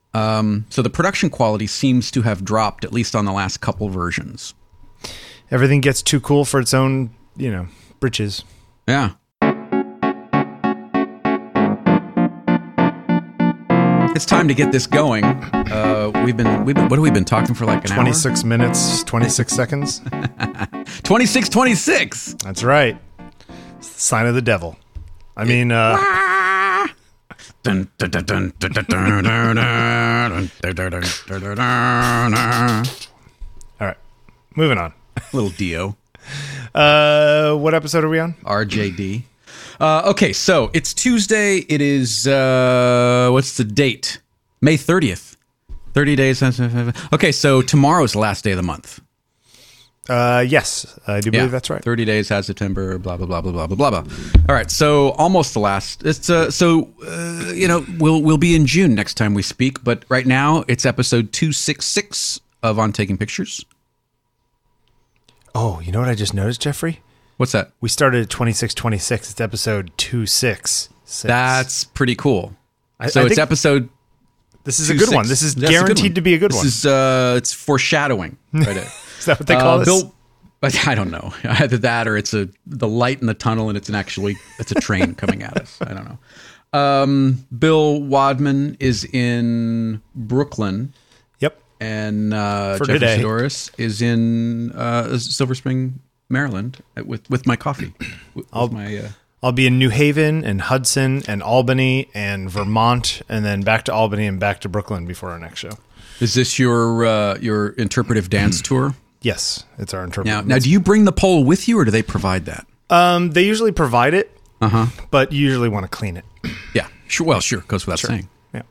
So the production quality seems to have dropped, at least on the last couple versions. Everything gets too cool for its own, britches. Yeah. It's time to get this going. We've been. What have we been talking for like an 26 minutes, 26 seconds. 26. That's right. It's the sign of the devil. I mean, all right, moving on. Little Dio. What episode are we on? RJD. Okay, so it's Tuesday. It is, what's the date? May 30th. 30 days. Okay, so tomorrow's the last day of the month. Yes, I do believe that's right. 30 days has September, blah, blah, blah, blah, blah, blah, blah. All right, so almost the last. It's we'll be in June next time we speak, but right now it's episode 266 of On Taking Pictures. Oh, you know what I just noticed, Jeffrey? What's that? We started at 2626. It's episode 266. That's pretty cool. It's episode. This is a good one. This is guaranteed to be a good one. This is it's foreshadowing. Right. Is that what they call this? I don't know. Either that or it's the light in the tunnel and it's a train coming at us. I don't know. Bill Wadman is in Brooklyn. Yep. And Jeffrey Sidoris is in Silver Spring, Maryland, with my coffee. I'll be in New Haven and Hudson and Albany and Vermont, and then back to Albany and back to Brooklyn before our next show. Is this your interpretive dance tour? Yes, it's our interpretive. Now, do you bring the pole with you, or do they provide that? They usually provide it, but you usually want to clean it. Yeah, sure. Well, sure, goes without saying. Yeah.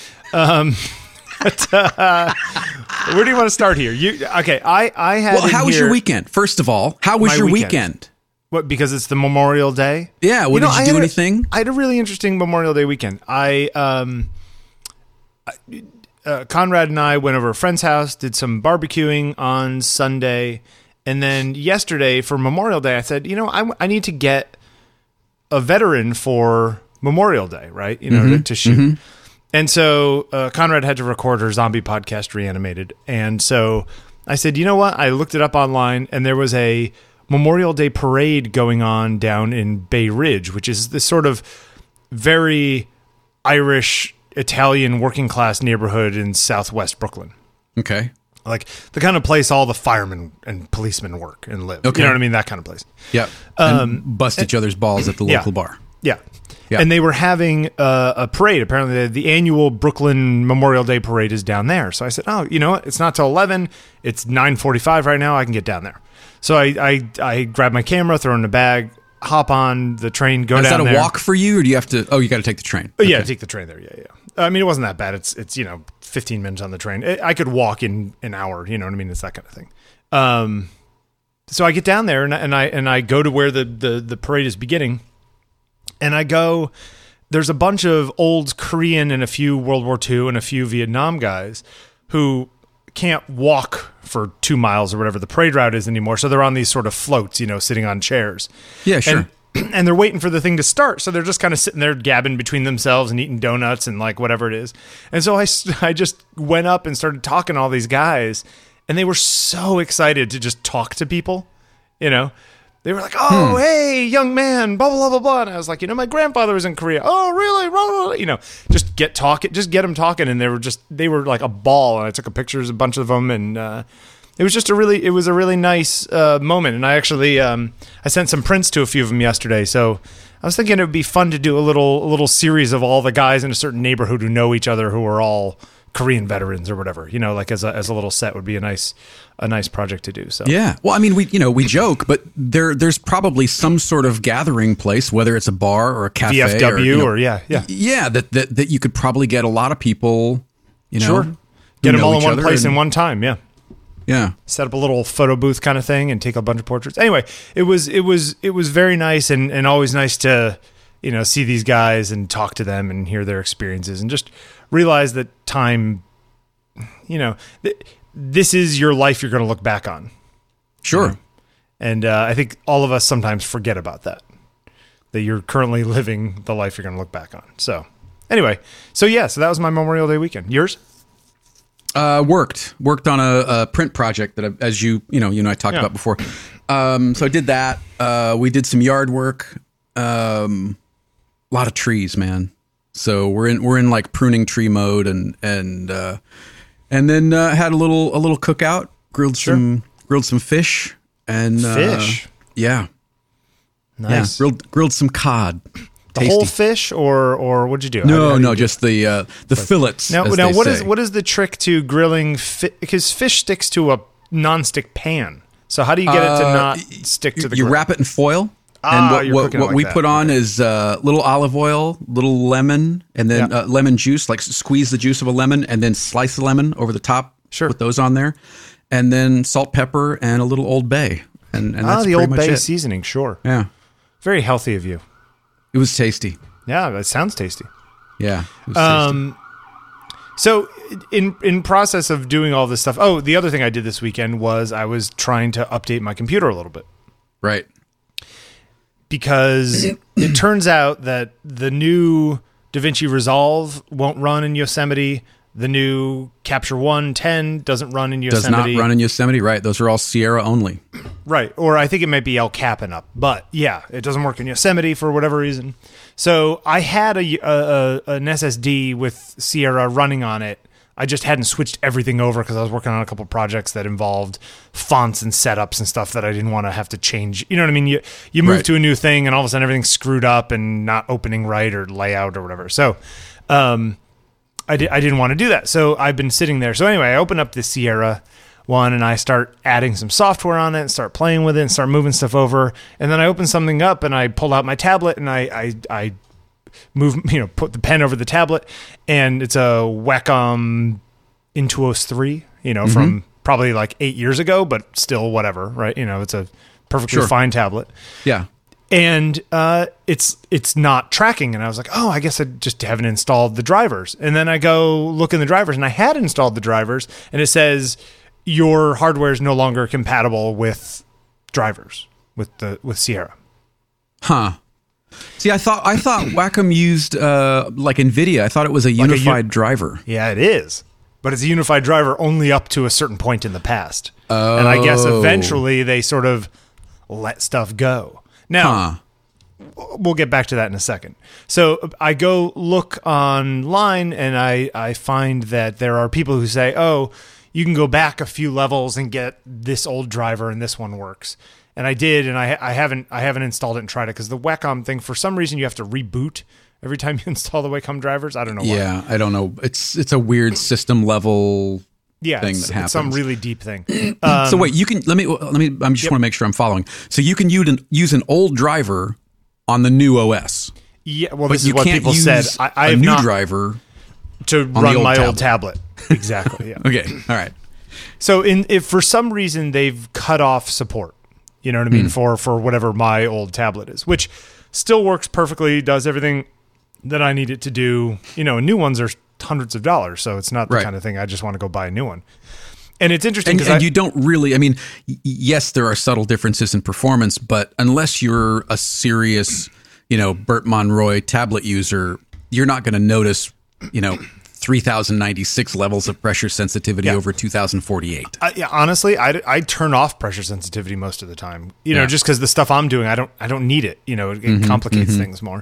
Where do you want to start here? I had. Well, how was your weekend? First of all, how was your weekend? What? Because it's the Memorial Day. Yeah. Did you do anything? I had a really interesting Memorial Day weekend. Conrad and I went over a friend's house, did some barbecuing on Sunday, and then yesterday for Memorial Day, I said, I need to get a veteran for Memorial Day, right? To shoot. Mm-hmm. And so Conrad had to record her zombie podcast, Reanimated. And so I said, you know what? I looked it up online, and there was a Memorial Day parade going on down in Bay Ridge, which is this sort of very Irish, Italian working class neighborhood in southwest Brooklyn. Okay. Like the kind of place all the firemen and policemen work and live. Okay. You know what I mean? That kind of place. Yeah. And bust each other's balls at the local bar. Yeah. Yeah. And they were having a parade. Apparently, the annual Brooklyn Memorial Day parade is down there. So I said, oh, you know what? It's not till 11. It's 9:45 right now. I can get down there. So I grab my camera, throw it in the bag, hop on the train, go down there. Is that a walk for you, or do you have to? Oh, you got to take the train. Okay. Yeah, take the train there. Yeah. I mean, it wasn't that bad. It's 15 minutes on the train. I could walk in an hour. You know what I mean? It's that kind of thing. So I get down there and I go to where the parade is beginning, and I go. There's a bunch of old Korean and a few World War II and a few Vietnam guys who can't walk for 2 miles or whatever the parade route is anymore. So they're on these sort of floats, sitting on chairs. Yeah, sure. And they're waiting for the thing to start. So they're just kind of sitting there gabbing between themselves and eating donuts and like whatever it is. And so I just went up and started talking to all these guys, and they were so excited to just talk to people, They were like, oh, hey, young man, blah, blah, blah, blah. And I was like, my grandfather was in Korea. Oh, really? Blah, blah, blah. Just get them talking. And they were like a ball. And I took pictures, a bunch of them. And it was just a really nice moment. And I actually, I sent some prints to a few of them yesterday. So I was thinking it would be fun to do a little series of all the guys in a certain neighborhood who know each other, who are all Korean veterans or whatever, like as a little set would be a nice project to do. So yeah, well, I mean, we joke, but there's probably some sort of gathering place, whether it's a bar or a cafe, VFW or that you could probably get a lot of people, sure, get them all in one place in one time, yeah, set up a little photo booth kind of thing and take a bunch of portraits. Anyway, it was very nice and always nice to see these guys and talk to them and hear their experiences and just realize that time, this is your life you're going to look back on. Sure. And I think all of us sometimes forget about that you're currently living the life you're going to look back on. So anyway, so that was my Memorial Day weekend. Yours? Worked on a print project that, as you and I talked about before. So I did that. We did some yard work. A lot of trees, man. So we're in like pruning tree mode, and then had a little cookout. Grilled some fish and fish. Yeah, nice. Yeah, grilled some cod. The Tasty. whole fish, or what'd you do? No, just the fillets. Now, as they say. what is the trick to grilling? Because fish sticks to a nonstick pan. So how do you get it to not stick to the? You grill? wrap it in foil. You're And cooking it what like we that. put on is little olive oil, little lemon, and then lemon juice. Like squeeze the juice of a lemon, and then slice the lemon over the top. Sure. Put those on there, and then salt, pepper, and a little Old Bay, and that's the pretty Old much Bay it. seasoning. Sure. Yeah, Very healthy of you. it was tasty. Yeah, that sounds tasty. Yeah, it was tasty. So in process of doing all this stuff, the other thing I did this weekend was I was trying to update my computer a little bit. Right. Because it turns out that the new DaVinci Resolve won't run in Yosemite. The new Capture One 10 doesn't run in Does Yosemite. not run in Yosemite. Right. Those are all Sierra only. Right. Or I think it might be El Capitan up. But yeah, it doesn't work in Yosemite for whatever reason. So I had an SSD with Sierra running on it. I just hadn't switched everything over because I was working on a couple projects that involved fonts and setups and stuff that I didn't want to have to change. You know what I mean? You move to a new thing and all of a sudden everything's screwed up and not opening right or layout or whatever. So I didn't want to do that. So I've been sitting there. So anyway, I open up the Sierra one and I start adding some software on it and start playing with it and start moving stuff over. And then I open something up and I pull out my tablet and I move, put the pen over the tablet, and it's a Wacom Intuos 3, from probably like 8 years ago, but still whatever, right? It's a perfectly fine tablet. Yeah. And it's not tracking. And I was like, I guess I just haven't installed the drivers. And then I go look in the drivers, and I had installed the drivers, and it says your hardware is no longer compatible with drivers with Sierra. Huh. See, I thought Wacom used like NVIDIA. I thought it was a unified driver. Yeah, it is. But it's a unified driver only up to a certain point in the past. And I guess eventually they sort of let stuff go. Now, we'll get back to that in a second. So I go look online and I find that there are people who say, you can go back a few levels and get this old driver and this one works. And I did, and I haven't installed it and tried it because the Wacom thing, for some reason, you have to reboot every time you install the Wacom drivers. I don't know why. Yeah, I don't know. It's a weird system level thing that happens. It's some really deep thing. So wait, you can let me. I just want to make sure I'm following. So you can use an old driver on the new OS. Yeah, well, but this is what people said. I a have new not driver to run my old tablet. Exactly. Yeah. Okay. All right. So if for some reason they've cut off support. You know what I mean? For whatever my old tablet is, which still works perfectly, does everything that I need it to do. New ones are hundreds of dollars, so it's not the kind of thing I just want to go buy a new one. And it's interesting and you don't really, yes, there are subtle differences in performance, but unless you're a serious, Bert Monroy tablet user, you're not going to notice, 3,096 levels of pressure sensitivity over 2,048. Honestly, I turn off pressure sensitivity most of the time. Just because the stuff I'm doing, I don't need it. It complicates things more.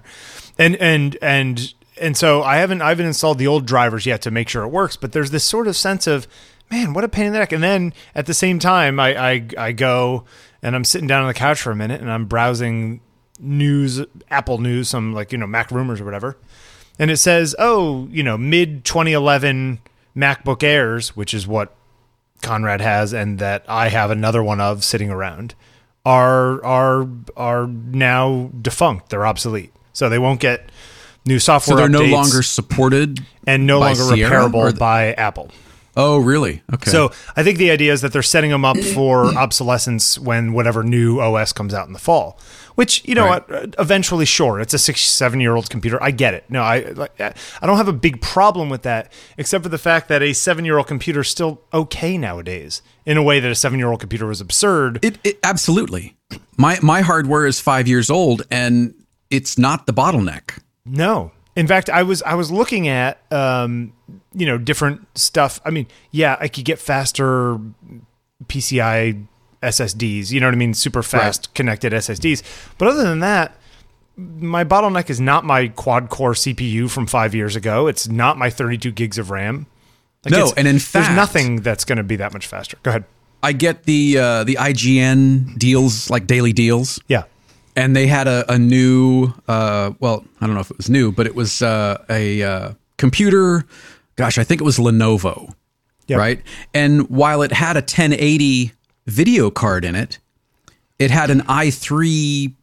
And so I haven't installed the old drivers yet to make sure it works. But there's this sort of sense of, man, what a pain in the neck. And then at the same time, I go and I'm sitting down on the couch for a minute and I'm browsing news, Apple news, some Mac rumors or whatever. And it says, mid 2011 MacBook Airs, which is what Conrad has and that I have another one of sitting around, are now defunct. They're obsolete. So they won't get new software updates. So they're no longer supported and no longer Sierra, repairable by Apple. Oh, really? Okay. So I think the idea is that they're setting them up for obsolescence when whatever new OS comes out in the fall. Which, what, eventually, sure, it's a 6-7-year-old computer. I get it. No, I don't have a big problem with that, except for the fact that a 7-year-old computer is still okay nowadays, in a way that a 7-year-old computer was absurd. It absolutely. My hardware is 5 years old, and it's not the bottleneck. No. In fact, I was looking at different stuff. I mean, yeah, I could get faster PCI SSDs. You know what I mean? Super fast connected SSDs. But other than that, my bottleneck is not my quad core CPU from 5 years ago. It's not my 32 gigs of RAM. And in fact, there's nothing that's going to be that much faster. Go ahead. I get the IGN deals, like daily deals. Yeah. And they had a new, well, I don't know if it was new, but it was a computer. Gosh, I think it was Lenovo, right? And while it had a 1080 video card in it, it had an i3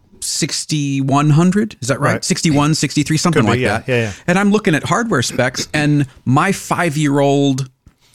6100. Is that right? 61, 63, something like that. Yeah. And I'm looking at hardware specs, and my 5-year-old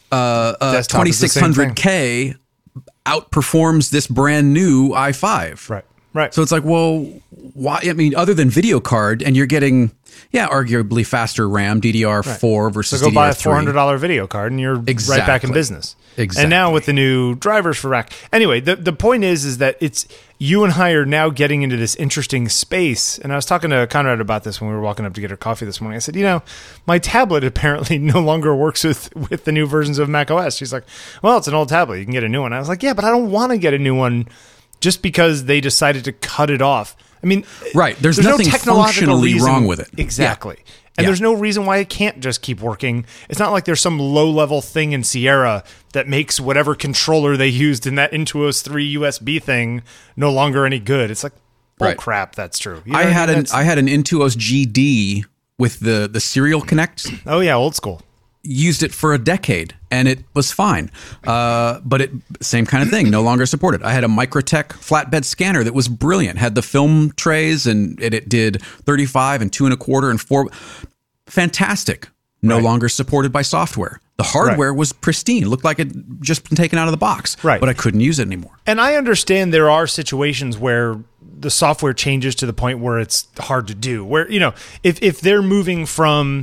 2600K outperforms this brand new i5. Right. So it's like, well, why? I mean, other than video card, and you're getting, arguably faster RAM, DDR4 versus DDR3. So go buy a $400 video card, and you're right back in business. Exactly. And now with the new drivers for rack. Anyway, the point is that it's you and I are now getting into this interesting space. And I was talking to Conrad about this when we were walking up to get our coffee this morning. I said, my tablet apparently no longer works with the new versions of Mac OS. She's like, well, it's an old tablet. You can get a new one. I was like, yeah, but I don't want to get a new one just because they decided to cut it off. I mean, right. There's nothing no technological functionally wrong with it. Exactly. Yeah. And there's no reason why it can't just keep working. It's not like there's some low-level thing in Sierra that makes whatever controller they used in that Intuos 3 USB thing no longer any good. It's like, crap, that's true. I had an Intuos GD with the Serial Connect. Oh, yeah, old school. Used it for a decade, and it was fine. But same kind of thing, no longer supported. I had a Microtech flatbed scanner that was brilliant. Had the film trays, and it did 35 and 2 1/4 and 4. Fantastic. No longer supported by software. The hardware was pristine. It looked like it just been taken out of the box. Right. But I couldn't use it anymore. And I understand there are situations where the software changes to the point where it's hard to do. Where, if they're moving from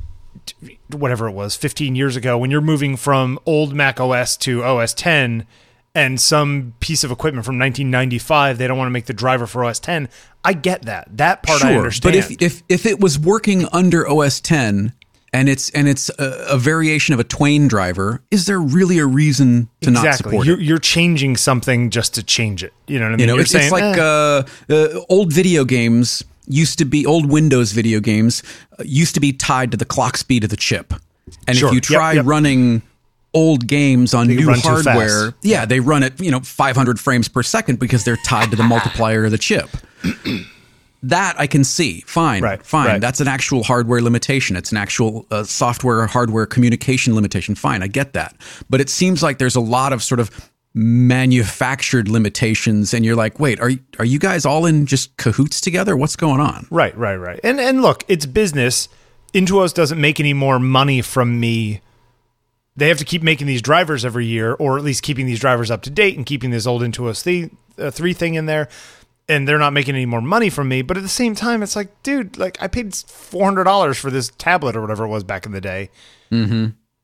whatever it was 15 years ago, when you're moving from old Mac OS to OS 10 and some piece of equipment from 1995, they don't want to make the driver for OS 10. I get that. That part I understand. But if it was working under OS 10 and it's a variation of a Twain driver, is there really a reason to not support it? You're changing something just to change it. You know what I mean? It's like old video games used to be, old Windows video games used to be tied to the clock speed of the chip. And if you try running old games on new hardware, they run at 500 frames per second because they're tied to the multiplier of the chip. That I can see. Fine. Right. That's an actual hardware limitation. It's an actual software hardware communication limitation. Fine, I get that. But it seems like there's a lot of sort of manufactured limitations, and you're like, wait, are you guys all in just cahoots together? What's going on? Right. And look, it's business. Intuos doesn't make any more money from me. They have to keep making these drivers every year, or at least keeping these drivers up to date and keeping this old Intuos 3 thing in there. And they're not making any more money from me. But at the same time, it's like, dude, like I paid $400 for this tablet or whatever it was back in the day. Mm-hmm.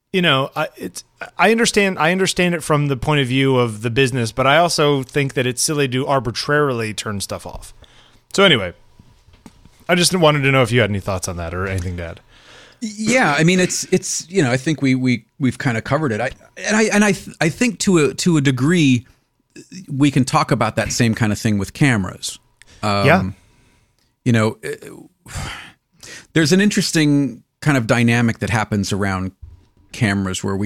I understand it from the point of view of the business, but I also think that it's silly to arbitrarily turn stuff off. So anyway, I just wanted to know if you had any thoughts on that or anything to add. Yeah, I mean, it's I think we've kind of covered it. I think to a degree we can talk about that same kind of thing with cameras. There's an interesting kind of dynamic that happens around cameras where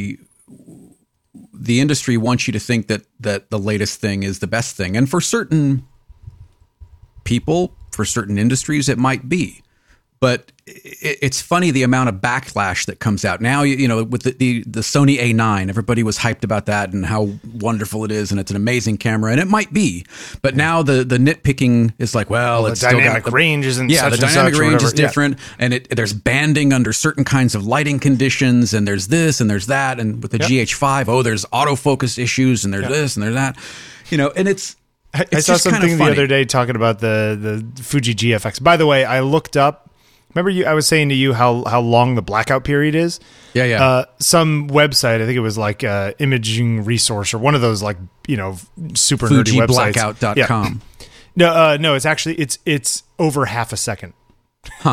the industry wants you to think that the latest thing is the best thing. And for certain people, for certain industries, it might be. But it's funny the amount of backlash that comes out now. With the Sony A9, everybody was hyped about that and how wonderful it is, and it's an amazing camera, and it might be. But now the nitpicking is like, well, it's the dynamic range isn't. Yeah, the dynamic range is different, and there's banding under certain kinds of lighting conditions, and there's this and there's that, and with the GH5, there's autofocus issues, and there's this and there's that, and it's. I saw something the other day talking about the Fuji GFX. By the way, I looked up. Remember I was saying to you how long the blackout period is? Yeah. Some website, I think it was like Imaging Resource or one of those like, super nerdy websites. FujiBlackout.com. Yeah. No, it's actually, it's over half a second. Huh.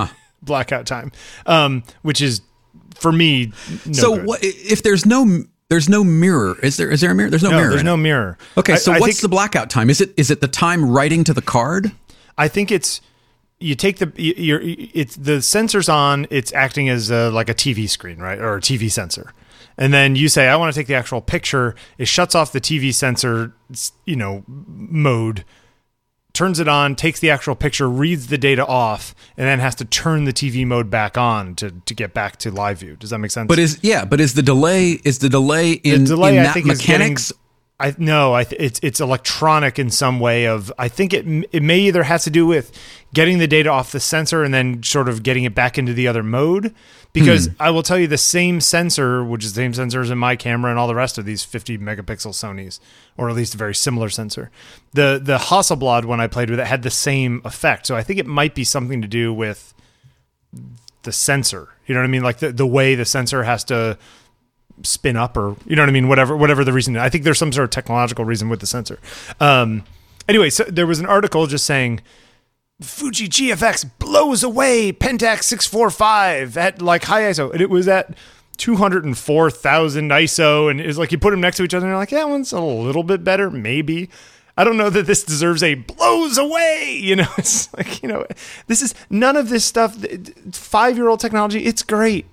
blackout time, which is for me. No so good. what if there's no mirror? Is there a mirror? There's no mirror. There's in no it. mirror. Okay, so I what's think, the blackout time? Is it the time writing to the card? I think it's you take it's the sensor's on. It's acting as like a TV screen, right, or a TV sensor. And then you say, I want to take the actual picture. It shuts off the TV sensor, mode, turns it on, takes the actual picture, reads the data off, and then has to turn the TV mode back on to get back to live view. Does that make sense? But is the delay in I that think mechanics? It's electronic in some way. I think it may either have to do with getting the data off the sensor and then sort of getting it back into the other mode. Because I will tell you, the same sensor, which is the same sensors in my camera and all the rest of these 50 megapixel Sonys, or at least a very similar sensor, the Hasselblad when I played with it had the same effect. So I think it might be something to do with the sensor. You know what I mean? Like the way the sensor has to spin up, or you know what I mean? Whatever the reason. I think there's some sort of technological reason with the sensor. Anyway, so there was an article just saying Fuji GFX blows away Pentax 645 at like high ISO, and it was at 204,000 ISO, and it's like you put them next to each other and you're like, that one's a little bit better, maybe. I don't know that this deserves a blows away, it's like, this is none of this stuff. 5-year-old technology, it's great,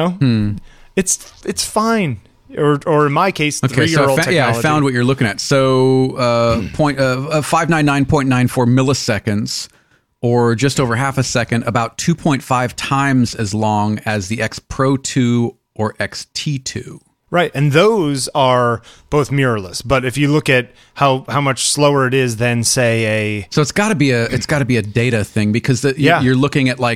it's fine. Or in my case, 3-year-old technology. I found what you're looking at. So 599.94 milliseconds, or just over half a second, about 2.5 times as long as the X Pro 2 or XT2. Right, and those are both mirrorless. But if you look at how much slower it is than, say, so it's got to be a data thing, because you're looking at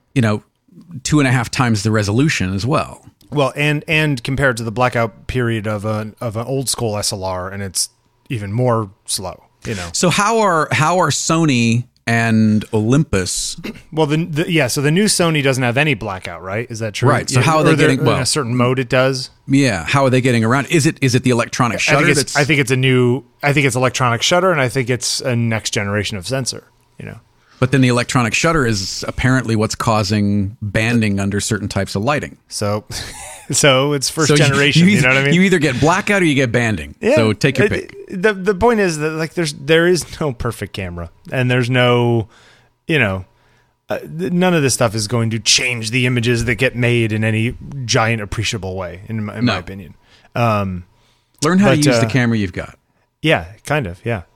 2.5 times the resolution as well. Well, and compared to the blackout period of an old school SLR, and it's even more slow. So how are Sony and Olympus? Well, so the new Sony doesn't have any blackout, right? Is that true? Right. So how are they getting? Well, in a certain mode, it does. Yeah. How are they getting around? Is it the electronic shutter? I think it's electronic shutter, and I think it's a next generation of sensor. But then the electronic shutter is apparently what's causing banding under certain types of lighting. So it's first generation. You know what I mean? You either get blackout or you get banding. Yeah, so take your pick. The point is that there is no perfect camera, and there's no, none of this stuff is going to change the images that get made in any giant appreciable way, in my opinion. Learn how to use the camera you've got. Yeah, kind of. Yeah.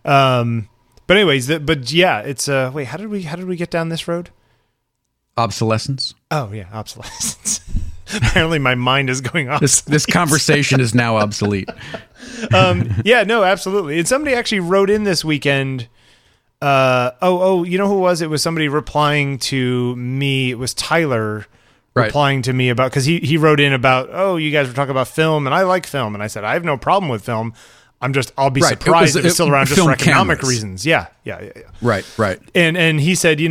But anyways, it's wait, how did we get down this road? Obsolescence. Oh yeah, obsolescence. Apparently my mind is going off. This conversation is now obsolete. Yeah, no, absolutely. And somebody actually wrote in this weekend. You know who it was? It was somebody replying to me. It was Tyler replying to me about, because he wrote in about, you guys were talking about film, and I like film, and I said I have no problem with film. I'll be surprised if it's still around just for economic reasons. Yeah. Right. And he said,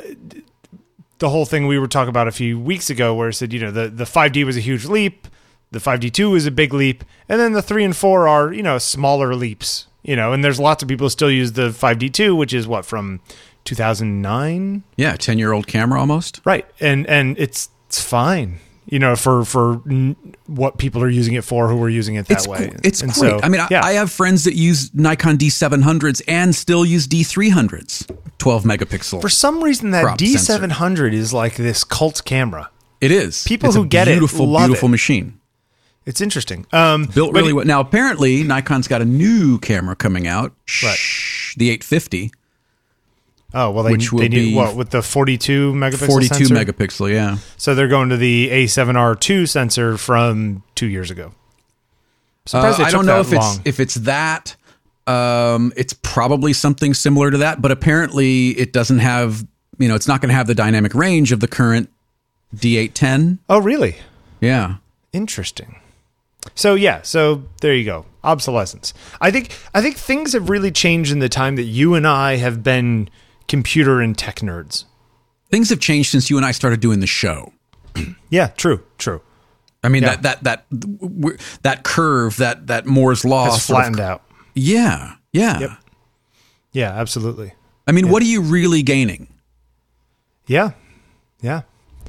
the whole thing we were talking about a few weeks ago, where he said, the 5D was a huge leap, the 5D2 was a big leap, and then the 3 and 4 are, smaller leaps, and there's lots of people who still use the 5D2, which is from 2009? Yeah, 10-year-old camera almost. Right. And it's fine. For what people are using it for, who are using it that way. It's great. So, I have friends that use Nikon D700s and still use D300s, 12 megapixel. For some reason, that D700 sensor is like this cult camera. It is. People who get it love beautiful it. Machine. It's interesting. Built really well. Now, apparently, Nikon's got a new camera coming out, the 850. Oh, well, they need what, with the 42 megapixel 42 sensor? megapixel, yeah. So they're going to the A7R2 sensor from 2 years ago. Surprised I don't know if it's that. It's probably something similar to that, but apparently it doesn't have, it's not going to have the dynamic range of the current D810. Oh, really? Yeah. Interesting. So there you go. Obsolescence. I think things have really changed in the time that you and I have been computer and tech nerds. Things have changed since you and I started doing the show. Yeah, true. I mean, that curve, that Moore's law has flattened out. Yeah. Yep. Yeah, absolutely. I mean, what are you really gaining? Yeah. Yeah.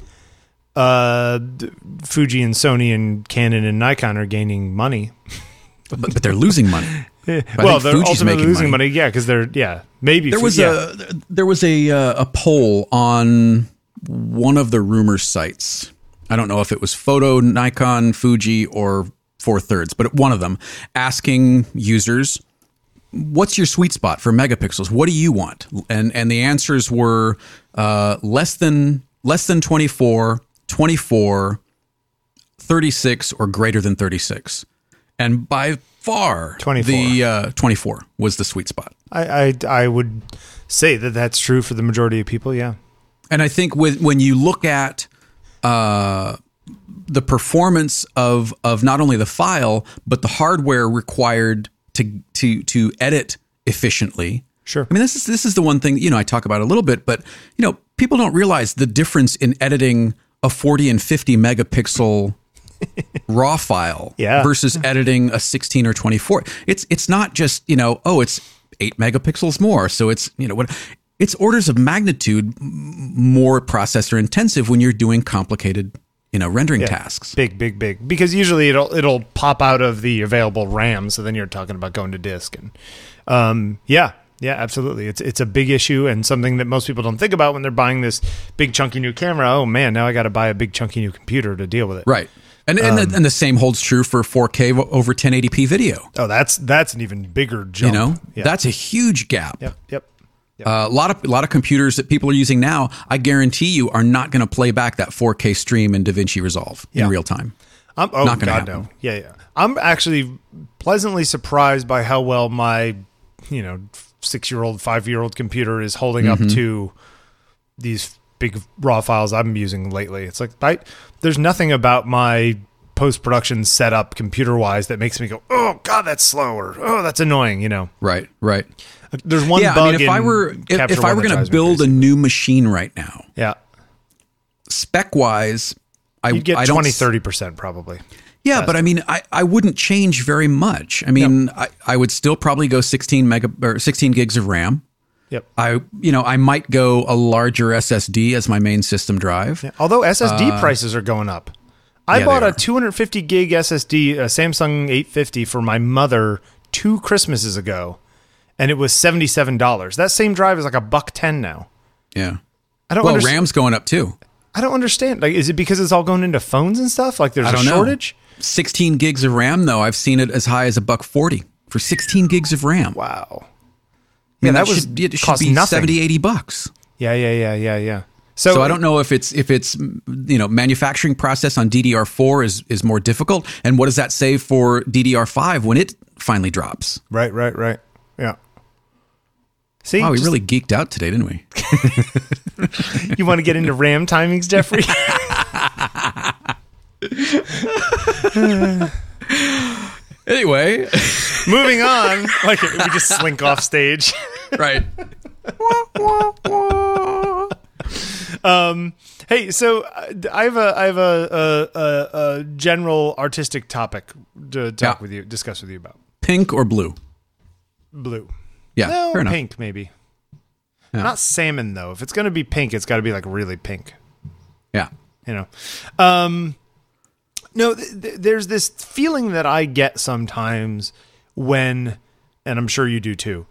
Fuji and Sony and Canon and Nikon are gaining money. But they're losing money. Well, they're ultimately losing money. Yeah, because maybe there was a poll on one of the rumor sites. I don't know if it was Photo, Nikon, Fuji, or 4/3, but one of them asking users, "What's your sweet spot for megapixels? What do you want?" And the answers were less than 24, 24, 36, or greater than 36. And by far, 24. The 24 was the sweet spot. I would say that's true for the majority of people, yeah. And I think when you look at the performance of not only the file, but the hardware required to edit efficiently. Sure. I mean, this is the one thing, I talk about a little bit, but, people don't realize the difference in editing a 40 and 50 megapixel raw file versus editing a 16 or 24. It's not just, it's 8 megapixels more. So it's, it's orders of magnitude more processor intensive when you're doing complicated, rendering tasks. Big. Because usually it'll pop out of the available RAM. So then you're talking about going to disk. And yeah, absolutely. It's a big issue and something that most people don't think about when they're buying this big chunky new camera. Oh man, now I got to buy a big chunky new computer to deal with it. Right. And the same holds true for 4K over 1080p video. Oh, that's an even bigger jump. That's a huge gap. Yep. A lot of computers that people are using now, I guarantee you, are not going to play back that 4K stream in DaVinci Resolve in real time. Not going to happen. No. Yeah. I'm actually pleasantly surprised by how well my 6-year-old, 5-year-old computer is holding up to these big raw files I'm using lately. It's like there's nothing about my post-production setup computer-wise that makes me go, oh god, that's slow, or oh, that's annoying. Right. There's one bug. I mean, if I were going to build a new machine right now, spec-wise, you'd get 20-30% probably. Yeah, but I mean, I wouldn't change very much. I mean, I would still probably go 16 gigs of RAM. Yep. I might go a larger SSD as my main system drive. Yeah. Although SSD prices are going up. I bought a 250 gig SSD, a Samsung 850 for my mother 2 Christmases ago, and it was $77. That same drive is like $110 now. Yeah. I don't understand. RAM's going up too. I don't understand. Like, is it because it's all going into phones and stuff? Like, there's a shortage? 16 gigs of RAM, though. I've seen it as high as $140 for 16 gigs of RAM. Wow. Yeah, it should be nothing. $70, $80. Yeah. So I don't know if it's manufacturing process on DDR4 is more difficult, and what does that say for DDR5 when it finally drops? Right. Yeah. See, wow, we really geeked out today, didn't we? You want to get into RAM timings, Jeffrey? Anyway, moving on. Like, we just slink off stage. Right. Hey, so I have a general artistic topic to discuss with you about. Pink or blue? Blue. Yeah, no, fair enough. Pink maybe. Yeah. Not salmon though. If it's going to be pink, it's got to be like really pink. Yeah. No, there's this feeling that I get sometimes when, and I'm sure you do too,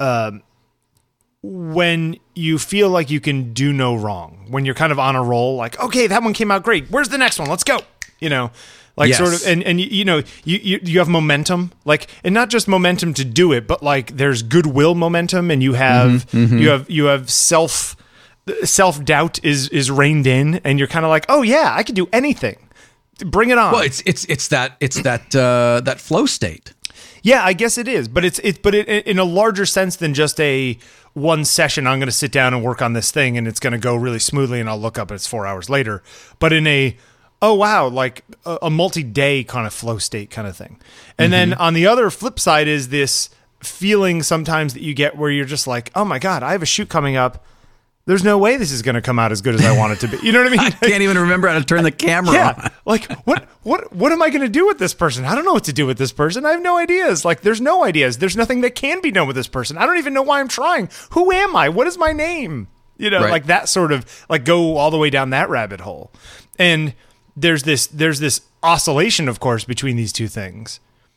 when you feel like you can do no wrong, when you're kind of on a roll, like, okay, that one came out great. Where's the next one? Let's go. Yes. Sort of, and you have momentum, like, and not just momentum to do it, but like there's goodwill momentum, and you have you have self-doubt is reined in, and you're kind of like, oh yeah, I can do anything. Bring it on. Well, it's that flow state. Yeah, I guess it is, but it's in a larger sense than just a one session. I'm going to sit down and work on this thing, and it's going to go really smoothly, and I'll look up and it's 4 hours later. But in a oh wow, like a multi-day kind of flow state kind of thing. And then on the other flip side is this feeling sometimes that you get where you're just like, oh my god, I have a shoot coming up. There's no way this is going to come out as good as I want it to be. You know what I mean? I can't even remember how to turn the camera on. Like, what am I going to do with this person? I don't know what to do with this person. I have no ideas. Like, there's no ideas. There's nothing that can be done with this person. I don't even know why I'm trying. Who am I? What is my name? Right. like that sort of like go all the way down that rabbit hole. And there's this oscillation, of course, between these two things,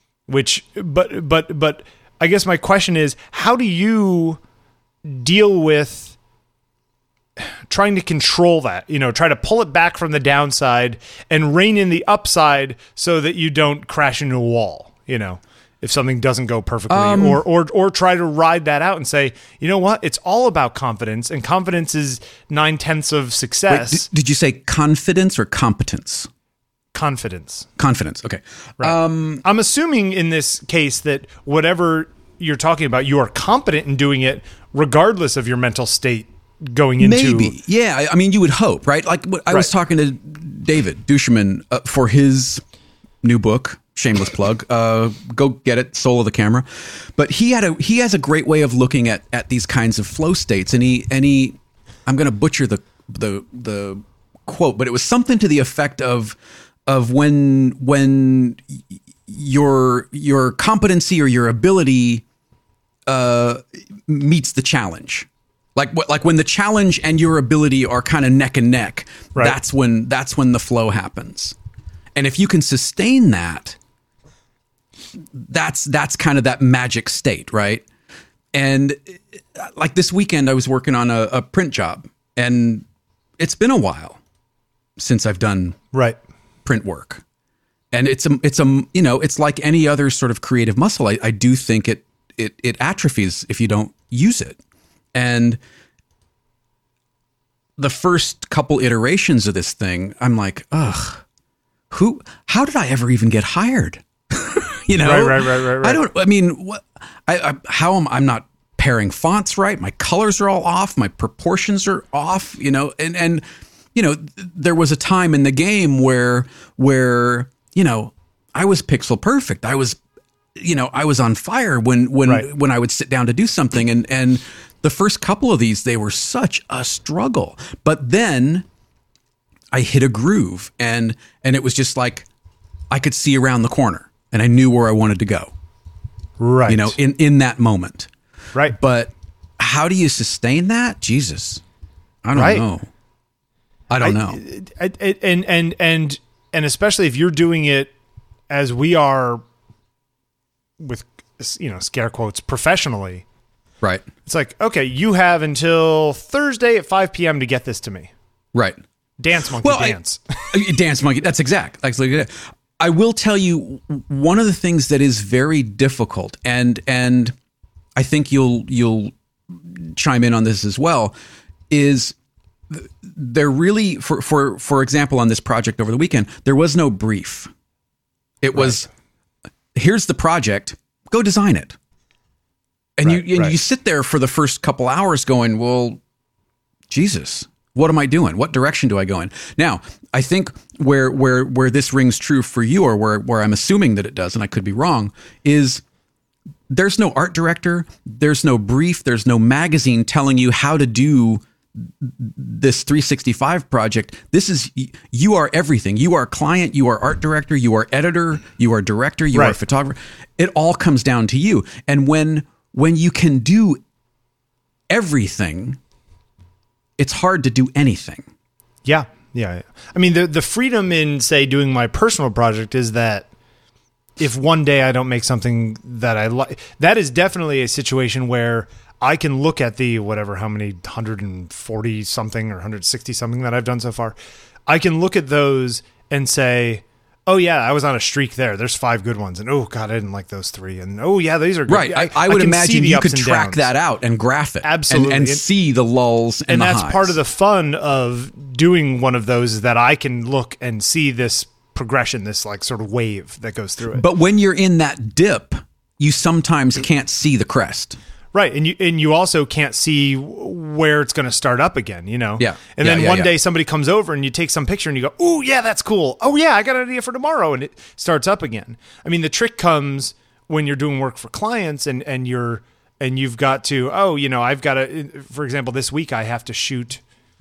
but I guess my question is, how do you deal with trying to control that, try to pull it back from the downside and rein in the upside so that you don't crash into a wall, if something doesn't go perfectly, or try to ride that out and say, you know what, it's all about confidence, and confidence is 9/10 of success. Wait, did you say confidence or competence? Confidence. Okay. Right. I'm assuming in this case that whatever you're talking about, you are competent in doing it regardless of your mental state going into. Maybe. Yeah. I mean, you would hope, right? Like I was talking to David Duchemin for his new book, shameless plug. Go get it, Soul of the Camera. But he has a great way of looking at these kinds of flow states, and he I'm going to butcher the quote, but it was something to the effect of when your competency or your ability meets the challenge. Like when the challenge and your ability are kind of neck and neck, right. That's when the flow happens. And if you can sustain that, that's kind of that magic state, right? And like this weekend, I was working on a print job, and it's been a while since I've done print work. And it's like any other sort of creative muscle. I do think it atrophies if you don't use it. And the first couple iterations of this thing, I'm like, ugh, how did I ever even get hired? Right. I'm not pairing fonts right. My colors are all off. My proportions are off, and there was a time in the game where I was pixel perfect. I was on fire when I would sit down to do something. And the first couple of these, they were such a struggle, but then I hit a groove, and it was just like, I could see around the corner and I knew where I wanted to go. Right. In that moment. Right. But how do you sustain that? Jesus. I don't know. I don't know. And especially if you're doing it as we are with, scare quotes, professionally. Right. It's like, okay, you have until Thursday at 5 p.m. to get this to me. Right. Dance monkey dance. Dance monkey. That's exact. I will tell you one of the things that is very difficult, and I think you'll chime in on this as well, is there really, for example, on this project over the weekend, there was no brief. It was, here's the project, go design it. And you sit there for the first couple hours going, well, Jesus, what am I doing? What direction do I go in? Now, I think where this rings true for you, or where I'm assuming that it does, and I could be wrong, is there's no art director, there's no brief, there's no magazine telling you how to do this 365 project. You are everything. You are client, you are art director, you are editor, you are director, you are photographer. It all comes down to you. And when you can do everything, it's hard to do anything. Yeah. I mean, the freedom in, say, doing my personal project is that if one day I don't make something that I like, that is definitely a situation where I can look at the how many 140 something or 160 something that I've done so far. I can look at those and say, oh yeah, I was on a streak there. There's 5 good ones. And oh God, I didn't like those 3. And oh yeah, these are good. Right. I would imagine you could track that out and graph it. Absolutely. And see the lulls and the highs. And that's part of the fun of doing one of those, is that I can look and see this progression, this like sort of wave that goes through it. But when you're in that dip, you sometimes can't see the crest. Right, and you also can't see where it's going to start up again, Yeah. And then one day somebody comes over and you take some picture and you go, "Oh yeah, that's cool. Oh yeah, I got an idea for tomorrow," and it starts up again. I mean, the trick comes when you're doing work for clients and you've got to, I've got to, for example, this week I have to shoot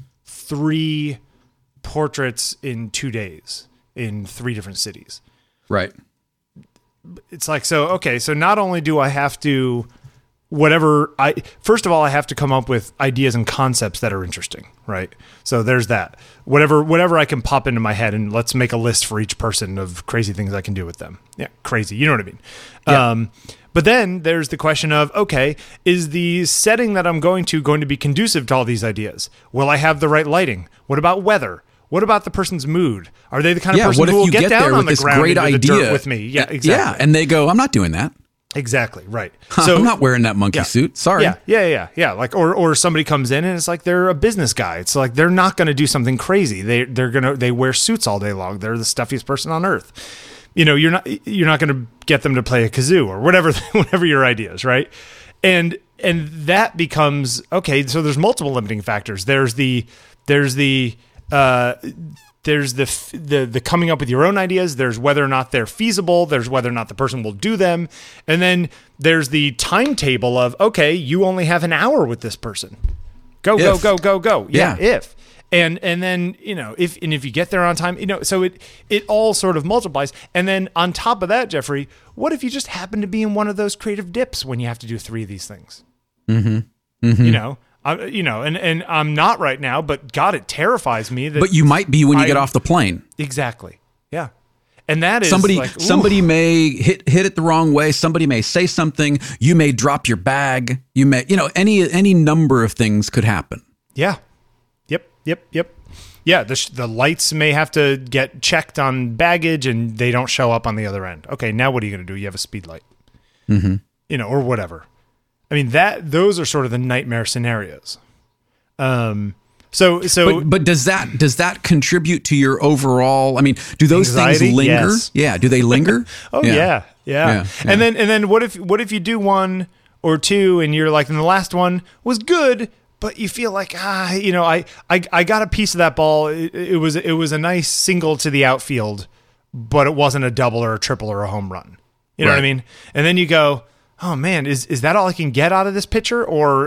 3 portraits in 2 days in 3 different cities. Right. It's like, so not only do I have to first of all, I have to come up with ideas and concepts that are interesting, right? So there's that. Whatever I can pop into my head, and let's make a list for each person of crazy things I can do with them. Yeah, crazy. You know what I mean? Yeah. But then there's the question of, okay, is the setting that I'm going to be conducive to all these ideas? Will I have the right lighting? What about weather? What about the person's mood? Are they the kind of person who will get down on the ground into the dirt with me? Yeah, exactly. Yeah, and they go, I'm not doing that. Exactly, right. So I'm not wearing that monkey suit. Sorry. Yeah. Like, or somebody comes in and it's like they're a business guy. It's like they're not going to do something crazy. They wear suits all day long. They're the stuffiest person on earth. You know, you're not going to get them to play a kazoo or whatever your idea is, right? And that becomes okay. So there's multiple limiting factors. There's the coming up with your own ideas. There's whether or not they're feasible. There's whether or not the person will do them. And then there's the timetable of, okay, you only have an hour with this person. Go. Yeah. If. And then, you know, if you get there on time, you know, so it all sort of multiplies. And then on top of that, Jeffrey, what if you just happen to be in one of those creative dips when you have to do 3 of these things? Mm-hmm. Mm-hmm. You know, and I'm not right now, but God, it terrifies me that. But you might be when you get off the plane. Exactly. Yeah. And that is somebody may hit it the wrong way. Somebody may say something. You may drop your bag. You may, you know, any number of things could happen. Yeah. Yep. Yeah. The lights may have to get checked on baggage and they don't show up on the other end. Okay. Now what are you going to do? You have a speed light, you know, or whatever. I mean, those are sort of the nightmare scenarios. But does that contribute to your overall? I mean, do those anxiety? Things linger? Yes. Yeah. Do they linger? Yeah. And then what if you do 1 or 2 and you're like, and the last one was good, but you feel like, you know, I got a piece of that ball. It was a nice single to the outfield, but it wasn't a double or a triple or a home run. You know what I mean? And then you go, oh man, is that all I can get out of this pitcher? Or,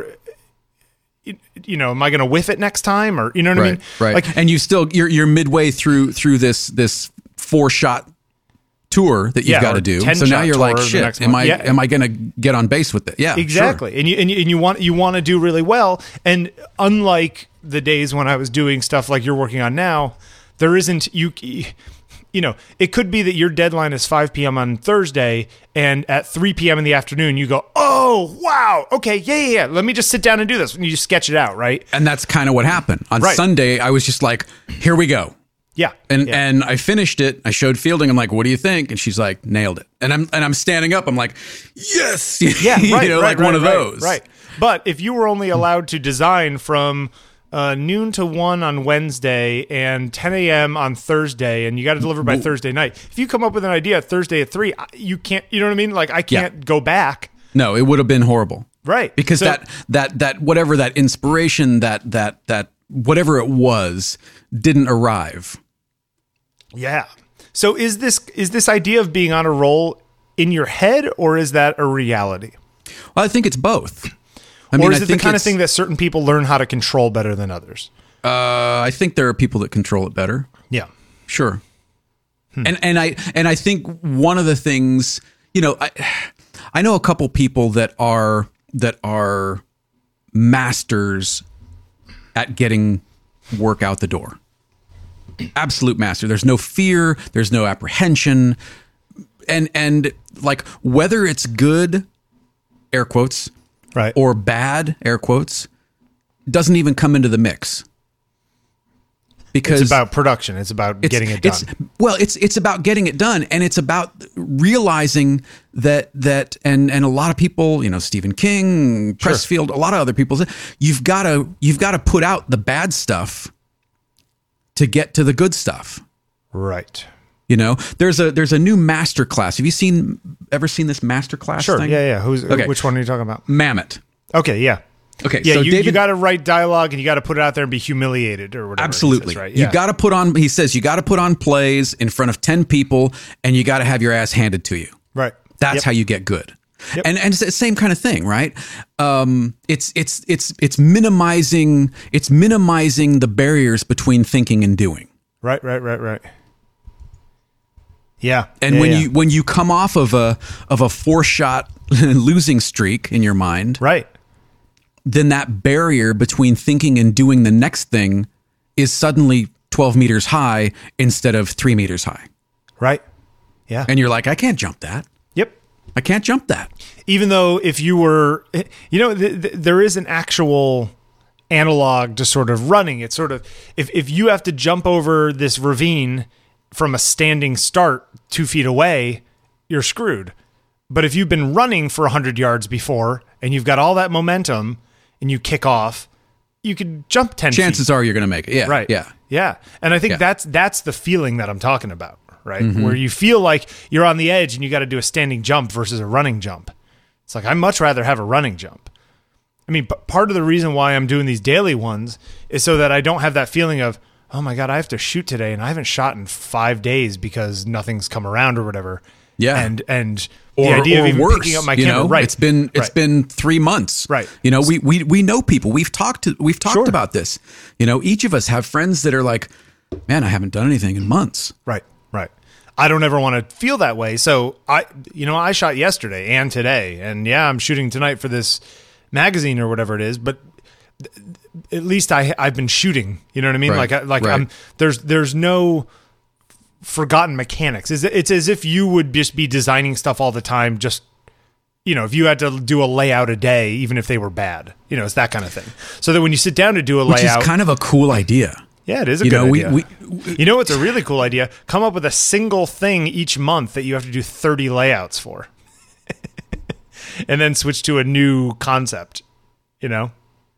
you know, am I going to whiff it next time? Or, you know what I mean? Right. Like, and you're midway through this 4-shot tour that you've got to do. So now you're like, shit, am I going to get on base with it? Yeah, exactly. Sure. And you want to do really well. And unlike the days when I was doing stuff like you're working on now, there isn't you know, it could be that your deadline is 5 p.m. on Thursday, and at 3 p.m. in the afternoon, you go, oh, wow, okay, yeah, let me just sit down and do this. And you just sketch it out, right? And that's kind of what happened. On Sunday, I was just like, here we go. Yeah. And I finished it. I showed Fielding. I'm like, what do you think? And she's like, nailed it. And I'm standing up. I'm like, yes. Yeah, right, one of those. Right. But if you were only allowed to design from noon to 1 on Wednesday and 10 a.m. on Thursday, and you got to deliver by Thursday night. If you come up with an idea Thursday at 3, you can't, you know what I mean? Like, I can't go back. No, it would have been horrible. Right. Because that whatever that inspiration, that whatever it was, didn't arrive. Yeah. So is this idea of being on a roll in your head, or is that a reality? Well, I think it's both. Or is it the kind of thing that certain people learn how to control better than others? I think there are people that control it better. Yeah, sure. And I think one of the things, you know, I know a couple people that are masters at getting work out the door. Absolute master. There's no fear. There's no apprehension. And like, whether it's good, air quotes, right, or bad, air quotes, doesn't even come into the mix. Because it's about production. It's about getting it done. It's about getting it done, and it's about realizing that and a lot of people, you know, Stephen King, Pressfield, a lot of other people, you've got to put out the bad stuff to get to the good stuff. Right. You know, there's a new master class. Have you ever seen this master class thing? Yeah. Which one are you talking about? Mamet. Okay, yeah. Okay, yeah, so you got to write dialogue and you got to put it out there and be humiliated or whatever. Absolutely, says, right? You got to put on. He says you got to put on plays in front of 10 people, and you got to have your ass handed to you. Right. That's how you get good. Yep. And it's the same kind of thing, right? It's minimizing the barriers between thinking and doing. Right. Yeah. And Yeah, when you come off of a 4-shot losing streak in your mind, right. then that barrier between thinking and doing the next thing is suddenly 12 meters high instead of 3 meters high. Right. Yeah. And you're like, I can't jump that. Yep. I can't jump that. Even though if you were, there is an actual analog to sort of running. It's sort of, if you have to jump over this ravine from a standing start 2 feet away, you're screwed. But if you've been running for 100 yards before and you've got all that momentum and you kick off, you could jump 10 Chances feet. are you're going to make it. Yeah. Right. Yeah. Yeah. And I think that's the feeling that I'm talking about, right? Where you feel like you're on the edge and you got to do a standing jump versus a running jump. It's like, I'd much rather have a running jump. I mean, part of the reason why I'm doing these daily ones is so that I don't have that feeling of, oh my God, I have to shoot today and I haven't shot in 5 days because nothing's come around or whatever. Yeah. And the idea of even worse, picking up my camera, right? It's been 3 months, right? We know people. We've talked Sure. about this. Each of us have friends that are like, man, I haven't done anything in months. Right. I don't ever want to feel that way. So I shot yesterday and today, and yeah, I'm shooting tonight for this magazine or whatever it is. But at least I've been shooting. You know what I mean? Right. Right. There's no forgotten mechanics. It's as if you would just be designing stuff all the time. Just if you had to do a layout a day, even if they were bad, it's that kind of thing. So that when you sit down to do a Which layout, is kind of a cool idea. Yeah, it is a good idea. What's a really cool idea? Come up with a single thing each month that you have to do 30 layouts for. And then switch to a new concept, Yeah.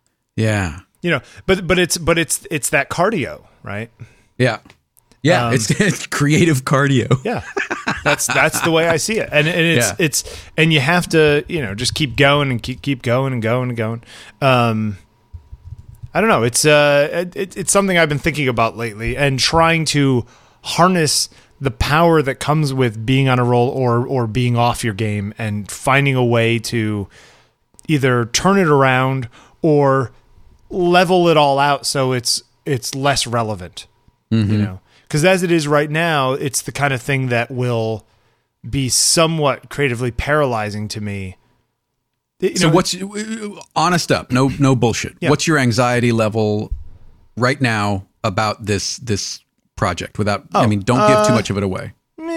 But it's that cardio, right? Yeah. Yeah, it's creative cardio. Yeah. That's the way I see it. And it's and you have to, just keep going and keep going and going and going. I don't know. It's something I've been thinking about lately and trying to harness the power that comes with being on a roll or being off your game and finding a way to either turn it around or level it all out so it's less relevant. Because as it is right now, it's the kind of thing that will be somewhat creatively paralyzing to me. So what's honest up? No bullshit. Yeah. What's your anxiety level right now about this project? Without, don't give too much of it away.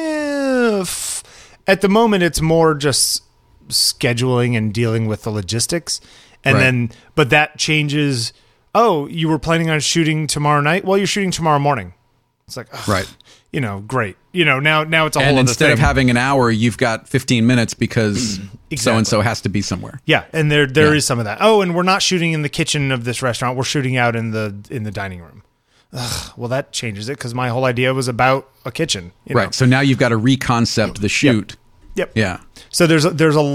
At the moment, it's more just scheduling and dealing with the logistics, and but that changes. Oh, you were planning on shooting tomorrow night? Well, you're shooting tomorrow morning. It's like, right. Great. Now it's a whole other thing. And instead of having an hour, you've got 15 minutes because so-and-so has to be somewhere. Yeah, and there is some of that. Oh, and we're not shooting in the kitchen of this restaurant. We're shooting out in the dining room. Ugh, well, that changes it because my whole idea was about a kitchen. Right. So now you've got to reconcept the shoot. Yep. Yeah. So there's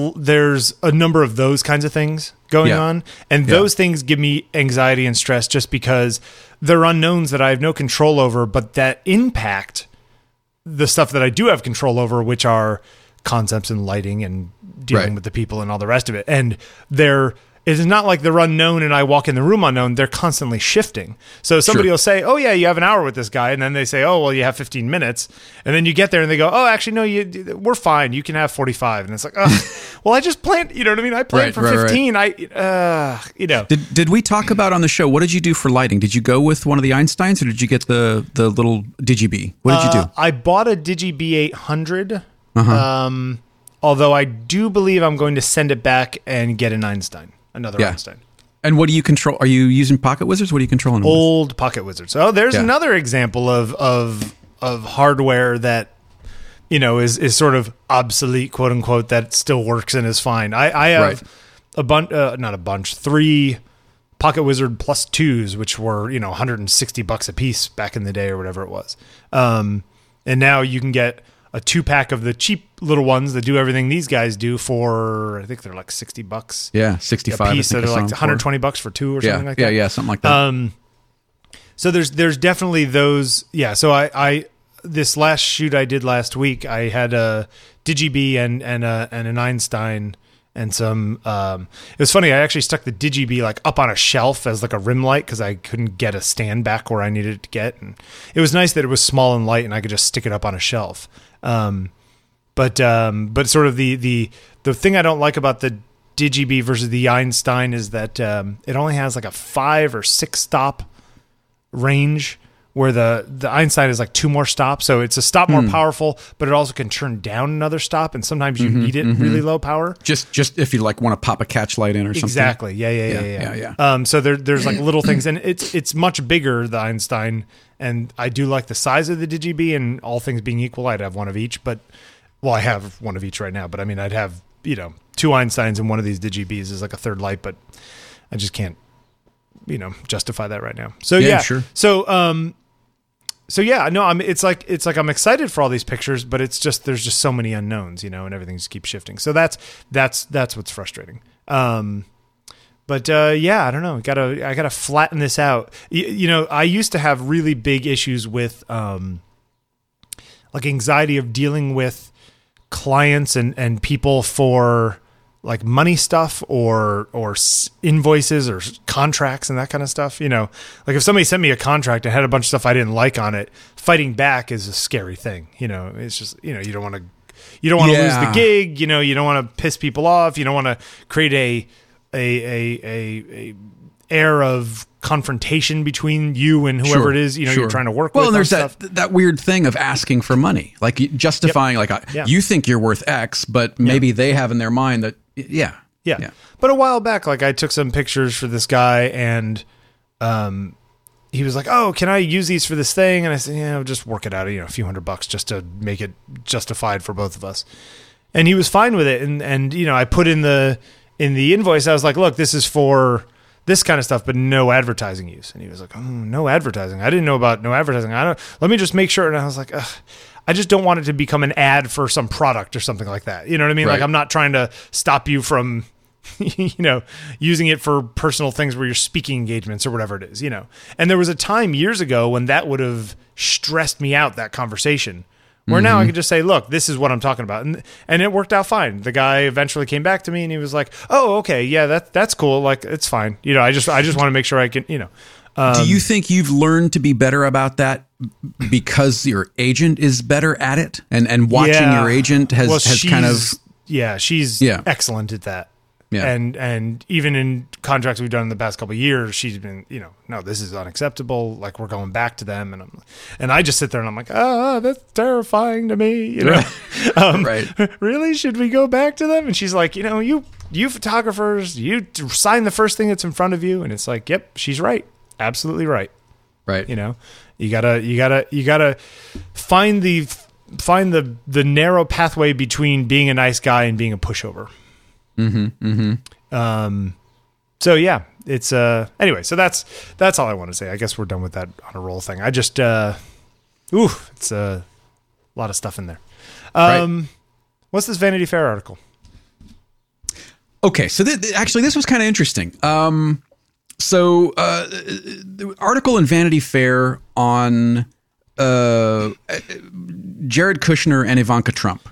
a number of those kinds of things going on, and those things give me anxiety and stress just because they're unknowns that I have no control over, but that impact the stuff that I do have control over, which are concepts and lighting and dealing with the people and all the rest of it. And it is not like they're unknown and I walk in the room unknown. They're constantly shifting. So somebody will say, oh yeah, you have an hour with this guy. And then they say, oh, well, you have 15 minutes. And then you get there and they go, oh, actually, no, we're fine. You can have 45. And it's like, oh, well, I just planned, you know what I mean? I planned for 15. Right. Did we talk about on the show, what did you do for lighting? Did you go with one of the Einsteins or did you get the little Digi-B? What did you do? I bought a Digi-B 800. Although I do believe I'm going to send it back and get an Einstein. Another Einstein. And what do you control? Are you using Pocket Wizards? What are you controlling? Old Pocket Wizards. Oh, there's another example of hardware that is sort of obsolete, quote unquote, that still works and is fine. I have a bunch, not a bunch, 3 Pocket Wizard Plus 2s, which were $160 a piece back in the day or whatever it was. And now you can get a 2-pack of the cheap little ones that do everything these guys do for, I think they're like $60. Yeah, 65 a piece. So they're like $120 for 2 or something like that. Yeah, something like that. So there's definitely those. Yeah. So I this last shoot I did last week, I had a Digi-B and an Einstein and some. It was funny. I actually stuck the Digi-B like up on a shelf as like a rim light because I couldn't get a stand back where I needed it to get. And it was nice that it was small and light and I could just stick it up on a shelf. But sort of the thing I don't like about the DigiBee versus the Einstein is that it only has like a 5 or 6 stop range, where the Einstein is like 2 more stops. So it's a stop more powerful, but it also can turn down another stop, and sometimes you need it really low power. Just if you like want to pop a catch light in or something. Exactly. Yeah. So there's like little things, and it's much bigger, the Einstein, and I do like the size of the DigiBee, and all things being equal, I'd have one of each, but well, I have one of each right now, but I mean, I'd have, 2 Einsteins and one of these DigiBees is like a third light, but I just can't, justify that right now. So yeah. Sure. So yeah, no, it's like I'm excited for all these pictures, but it's just, there's just so many unknowns, and everything just keeps shifting. So that's what's frustrating. But yeah, I don't know. I gotta flatten this out. I used to have really big issues with like anxiety of dealing with clients and people for like money stuff or invoices or contracts and that kind of stuff. Like if somebody sent me a contract and had a bunch of stuff I didn't like on it, fighting back is a scary thing. It's just, you don't want to lose the gig. You don't want to piss people off. You don't want to create a air of confrontation between you and whoever it is, you're trying to work with. Well, and there's that weird thing of asking for money, like justifying, you think you're worth X, but maybe they have in their mind that, yeah. But a while back, like I took some pictures for this guy, and he was like, "Oh, can I use these for this thing?" And I said, "Yeah, just work it out, a few $100 just to make it justified for both of us." And he was fine with it. And I put in the invoice, I was like, "Look, this is for this kind of stuff, but no advertising use." And he was like, "Oh, no advertising. I didn't know about no advertising. Let me just make sure." And I was like, ugh, I just don't want it to become an ad for some product or something like that. You know what I mean? Right. Like, I'm not trying to stop you from, using it for personal things where you're speaking engagements or whatever it is, And there was a time years ago when that would have stressed me out, that conversation. Where now I could just say, "Look, this is what I'm talking about," and it worked out fine. The guy eventually came back to me and he was like, "Oh, okay, yeah, that's cool. Like, it's fine. I just want to make sure I can, Do you think you've learned to be better about that because your agent is better at it, and watching your agent has kind of she's excellent at that. Yeah. And even in contracts we've done in the past couple of years, she's been, no, this is unacceptable. Like, we're going back to them. And I just sit there and I'm like, that's terrifying to me. Right. Really? Should we go back to them? And she's like, you photographers, you sign the first thing that's in front of you. And it's like, yep, she's right. Absolutely right. Right. You gotta find the narrow pathway between being a nice guy and being a pushover. So yeah, it's anyway, so that's all I want to say. I guess we're done with that on a roll thing. I just it's a lot of stuff in there. Right. What's this Vanity Fair article? Okay, so actually this was kind of interesting. So the article in Vanity Fair on Jared Kushner and Ivanka Trump.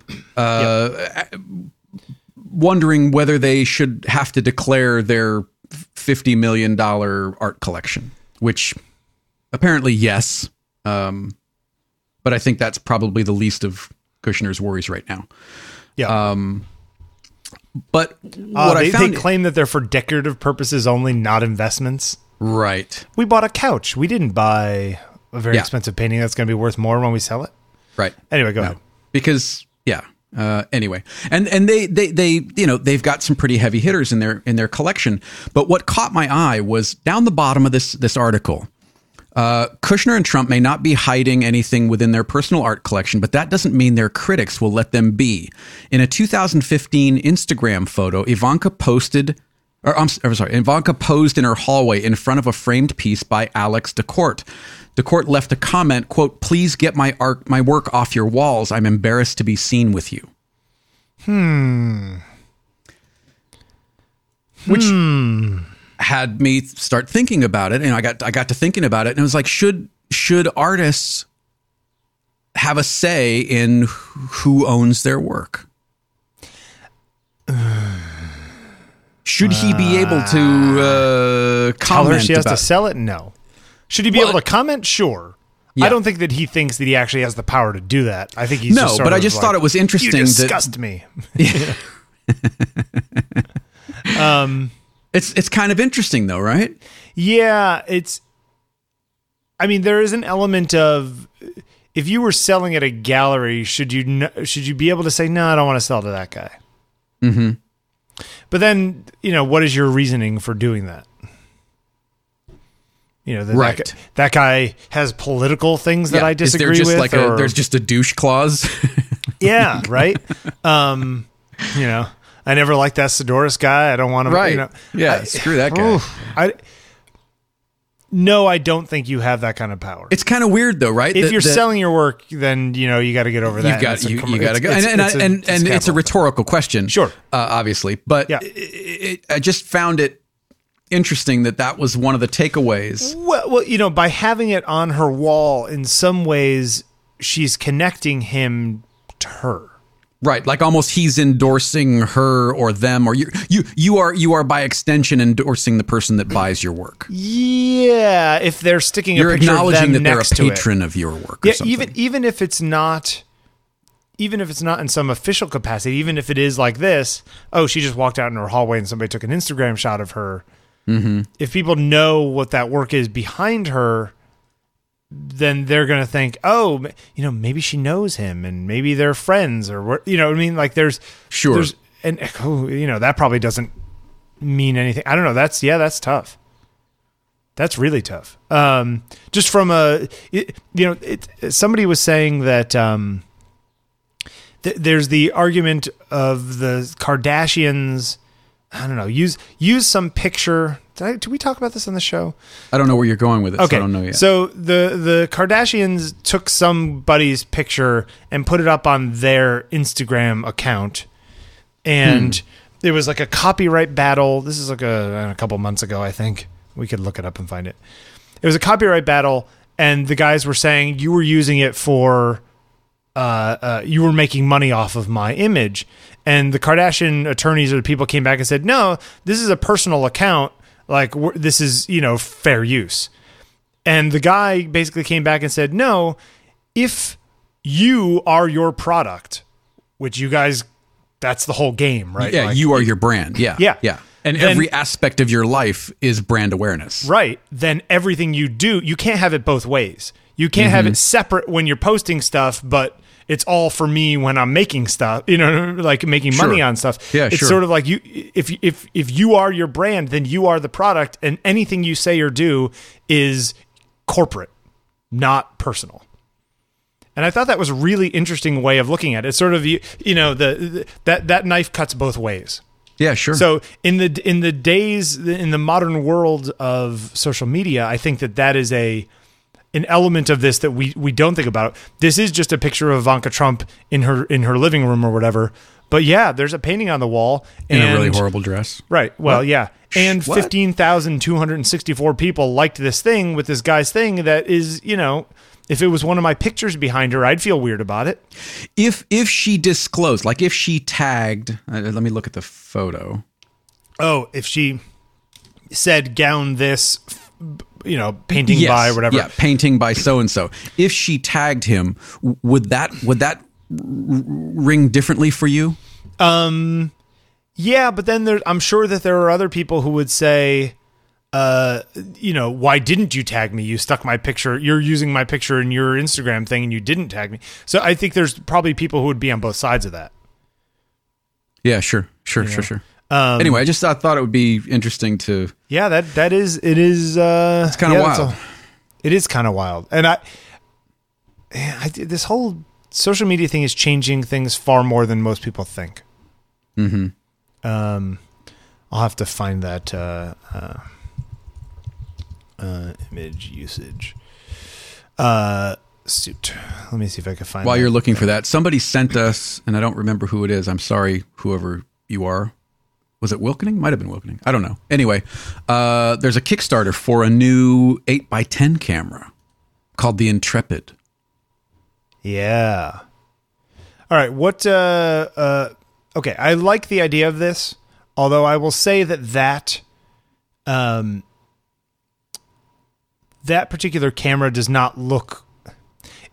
Wondering whether they should have to declare their $50 million art collection, which apparently yes. But I think that's probably the least of Kushner's worries right now. Yeah. But what I found... They claim that they're for decorative purposes only, not investments. Right. We bought a couch. We didn't buy a very expensive painting that's going to be worth more when we sell it. Right. Anyway, go ahead. Because... anyway, and they they've got some pretty heavy hitters in their collection. But what caught my eye was down the bottom of this article. Kushner and Trump may not be hiding anything within their personal art collection, but that doesn't mean their critics will let them be. In a 2015 Instagram photo, Ivanka posed in her hallway in front of a framed piece by Alex DeCourt. DeCourt left a comment, quote, "Please get my work off your walls. I'm embarrassed to be seen with you." Which had me start thinking about it, and I got to thinking about it, and it was like, should artists have a say in who owns their work? Should he be able to comment? Tell her she has to sell it? No. Should he be able to comment? Sure. I don't think that he thinks that he actually has the power to do that. I think he's no, just sort but I of just like, thought it was interesting. You disgust me. It's kind of interesting though, right? Yeah, I mean, there is an element of, if you were selling at a gallery, should you be able to say, no, I don't want to sell to that guy? Mm-hmm. But then, what is your reasoning for doing that? Right. That guy has political things that I disagree is there just with. Like there's just a douche clause. Yeah, right. I never liked that Sidoris guy. I don't want to. Right. Screw that guy. No, I don't think you have that kind of power. It's kind of weird though, right? If you're selling your work, then you got to get over that. You got to go. And it's a rhetorical question, sure, obviously. But I just found it interesting that was one of the takeaways. Well, by having it on her wall, in some ways, she's connecting him to her. Right, like almost he's endorsing her or them, or you are by extension endorsing the person that buys your work. Yeah, if they're sticking you're a picture acknowledging of them that next they're a patron of your work. Or something. even if it's not in some official capacity, even if it is like this, she just walked out in her hallway and somebody took an Instagram shot of her. Mm-hmm. If people know what that work is behind her, then they're going to think, maybe she knows him and maybe they're friends or what, what I mean? Like there's that probably doesn't mean anything. I don't know. That's tough. That's really tough. Just from somebody was saying that, there's the argument of the Kardashians. I don't know. Use some picture. Did we talk about this on the show? I don't know where you're going with it. Okay. So I don't know yet. So the Kardashians took somebody's picture and put it up on their Instagram account, and there was like a copyright battle. This is like a couple months ago, I think. We could look it up and find it. It was a copyright battle, and the guys were saying you were using it for, you were making money off of my image. And the Kardashian attorneys or the people came back and said, no, this is a personal account. Like, this is, fair use. And the guy basically came back and said, no, if you are your product, which you guys, that's the whole game, right? Yeah, you are your brand. Yeah. Yeah. And then, every aspect of your life is brand awareness. Right. Then everything you do, you can't have it both ways. You can't have it separate when you're posting stuff, but it's all for me when I'm making stuff, like making money on stuff. Yeah, it's sort of like if you are your brand, then you are the product, and anything you say or do is corporate, not personal. And I thought that was a really interesting way of looking at it. It's sort of that knife cuts both ways. Yeah, sure. So in the modern world of social media, I think that is an element of this that we don't think about. This is just a picture of Ivanka Trump in her living room or whatever. But yeah, there's a painting on the wall in a really horrible dress. Right. Well, what? Yeah. And 15,264 people liked this thing with this guy's thing that is, if it was one of my pictures behind her, I'd feel weird about it. If she disclosed, like if she tagged, let me look at the photo. Oh, if she said gown this, painting by whatever. Yeah, painting by so-and-so. If she tagged him, would that ring differently for you? Yeah, but then I'm sure that there are other people who would say, why didn't you tag me? You stuck my picture. You're using my picture in your Instagram thing and you didn't tag me. So I think there's probably people who would be on both sides of that. Yeah, sure. Anyway, I just thought it would be interesting to. Yeah, it is. It's kind of wild. It is kind of wild, and this whole social media thing is changing things far more than most people think. Mm-hmm. I'll have to find that image usage. Suit. Let me see if I can find. While you're looking for that, somebody sent us, and I don't remember who it is. I'm sorry, whoever you are. Was it Wilkening? Might have been Wilkening. I don't know. Anyway, there's a Kickstarter for a new 8x10 camera called the Intrepid. Yeah. All right. What? Okay. I like the idea of this, although I will say that particular camera does not look.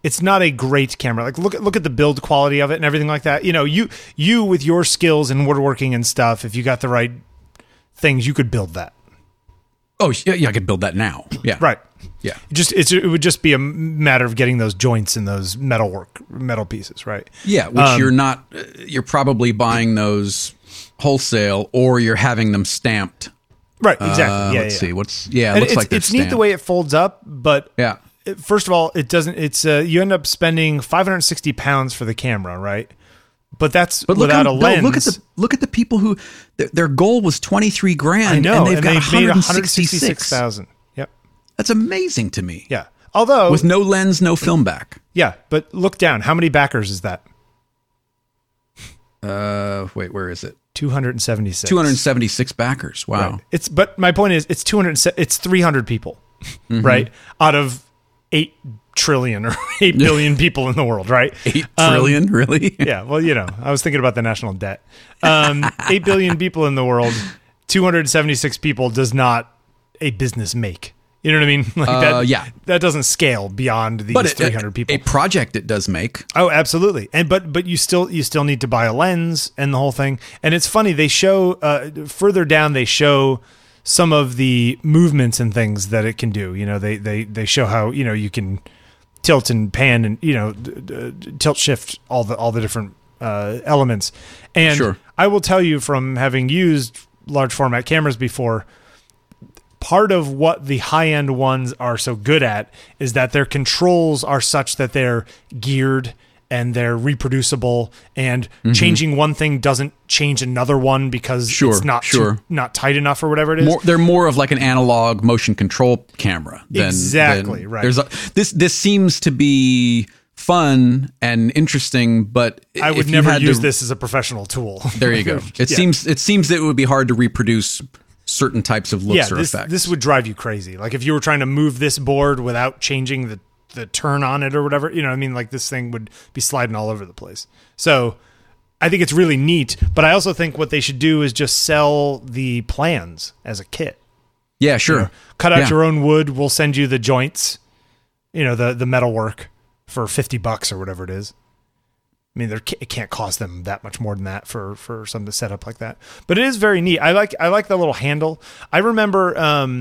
it's not a great camera. Like look at the build quality of it and everything like that. You know, you with your skills in woodworking and stuff, if you got the right things, you could build that. Oh yeah, I could build that now. Yeah, Right. Yeah, It would just be a matter of getting those joints and those metal pieces, right? yeah. Which you're not. You're probably buying those wholesale, or you're having them stamped. Right. Exactly. Let's see. It looks like it's neat the way it folds up, but yeah. First of all, it doesn't. It's you end up spending £560 for the camera, right? But that's without a lens. Look at the people who their goal was $23,000. I know, and they've got made 166,000. Yep. That's amazing to me. Yeah. Although with no lens, no film back. Yeah, but look down. How many backers is that? Wait, where is it? 276. 276 backers. Wow. Right. But my point is, it's 300 people, right? Out of 8 trillion or 8 billion people in the world, right? 8 trillion, really? Yeah. Well, you know, I was thinking about the national debt. 8 billion people in the world, 276 people does not a business make. You know what I mean? Like that doesn't scale beyond these 300 people. A project it does make. Oh, absolutely. And but you still need to buy a lens and the whole thing. And it's funny, they show further down, they show some of the movements and things that it can do. You know, they show how, you know, you can tilt and pan and, you know, tilt shift all the different elements. And sure. I will tell you, from having used large format cameras before, part of what the high-end ones are so good at is that their controls are such that they're geared and they're reproducible, and changing one thing doesn't change another one because it's not tight enough or whatever it is. They're more of like an analog motion control camera. Exactly, right. This seems to be fun and interesting, but I would never use this as a professional tool. There you go. It seems that it would be hard to reproduce certain types of looks or effects. This would drive you crazy. Like if you were trying to move this board without changing the turn on it or whatever, you know what I mean? Like this thing would be sliding all over the place. So I think it's really neat, but I also think what they should do is just sell the plans as a kit. Yeah, sure. You know, cut out your own wood. We'll send you the joints, you know, the metal work for $50 or whatever it is. I mean, it can't cost them that much more than that for something to set up like that. But it is very neat. I like the little handle. I remember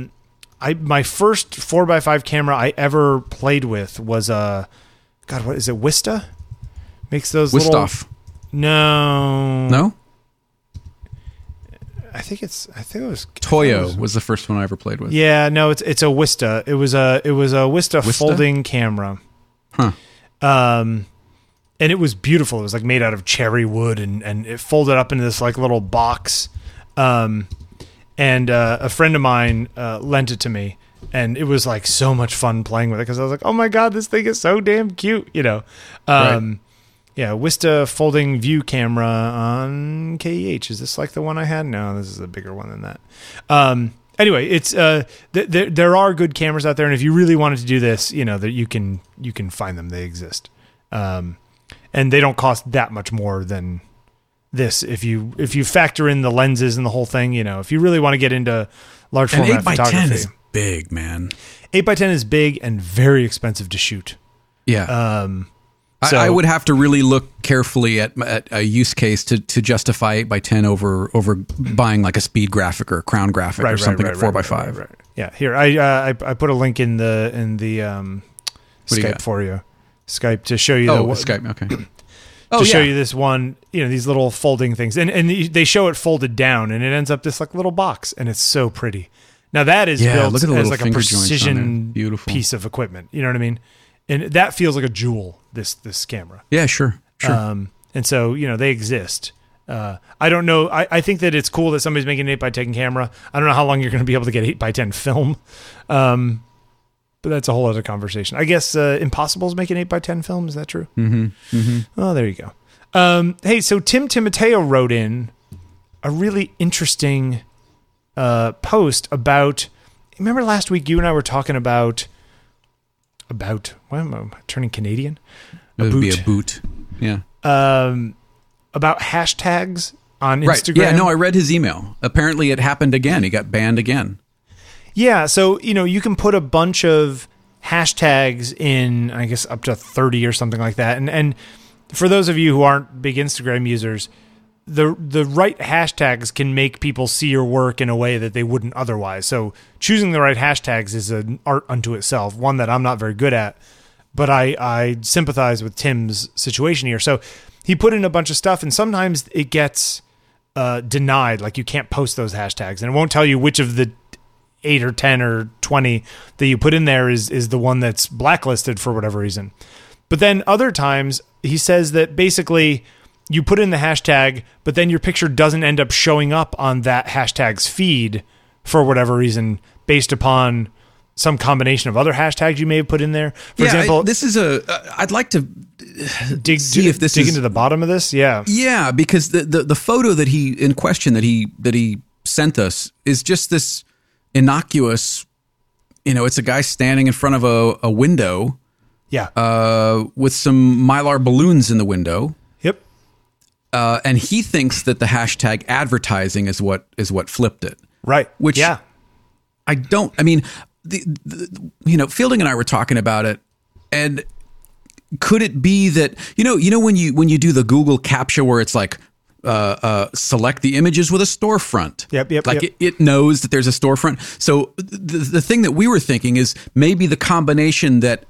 my first 4x5 camera I ever played with was what is it? Wista? Makes those Wisthoff. No. I think it was Toyo was the first one I ever played with. Yeah, no, it's a Wista. It was a Wista folding camera. Huh. And it was beautiful. It was like made out of cherry wood, and it folded up into this like little box. And a friend of mine lent it to me, and it was like so much fun playing with it because I was like, oh my God, this thing is so damn cute, you know. Right. Yeah, Wista folding view camera on KEH. Is this like the one I had? No, this is a bigger one than that. Anyway, it's there are good cameras out there, and if you really wanted to do this, you know, that you can find them. They exist. And they don't cost that much more than this. If you factor in the lenses and the whole thing, you know, if you really want to get into large format photography. 8x10 is big, man. 8x10 is big and very expensive to shoot. Yeah. So I would have to really look carefully at a use case to justify 8x10 over buying like a speed graphic or a crown graphic or something at 4x5. Right. Yeah. Here, I put a link in the Skype for you. Skype to show you Skype, okay. Show you this one, you know, these little folding things, and they show it folded down, and it ends up this like little box, and it's so pretty. Now that is built as like a precision piece of equipment. You know what I mean? And that feels like a jewel. This camera. Yeah, sure. And so, you know, they exist. I don't know. I think that it's cool that somebody's making an 8x10 camera. I don't know how long you're going to be able to get 8x10 film. But that's a whole other conversation. I guess Impossible's making 8x10 film. Is that true? Mm-hmm. Mm-hmm. Oh, there you go. Hey, so Tim Timoteo wrote in a really interesting post about. Remember last week you and I were talking about. Why am I turning Canadian? It would be a boot. Yeah. About hashtags on Instagram. Yeah, no, I read his email. Apparently it happened again. He got banned again. Yeah, so, you know, you can put a bunch of hashtags in, I guess, up to 30 or something like that. And for those of you who aren't big Instagram users, the right hashtags can make people see your work in a way that they wouldn't otherwise. So choosing the right hashtags is an art unto itself, one that I'm not very good at, but I sympathize with Tim's situation here. So he put in a bunch of stuff, and sometimes it gets denied, like you can't post those hashtags, and it won't tell you which of the 8 or 10 or 20 that you put in there is the one that's blacklisted for whatever reason. But then other times he says that basically you put in the hashtag, but then your picture doesn't end up showing up on that hashtag's feed for whatever reason, based upon some combination of other hashtags you may have put in there. For example, this is I'd like to dig into the bottom of this. Yeah, because the photo that he in question that he sent us is just this innocuous. It's a guy standing in front of a window. Yeah, with some Mylar balloons in the window. Yep. And he thinks that the hashtag advertising is what flipped it. Right. Which I don't. I mean, Fielding and I were talking about it, and could it be that when you do the Google CAPTCHA where it's like select the images with a storefront. Yep. Like it knows that there's a storefront. So the thing that we were thinking is maybe the combination that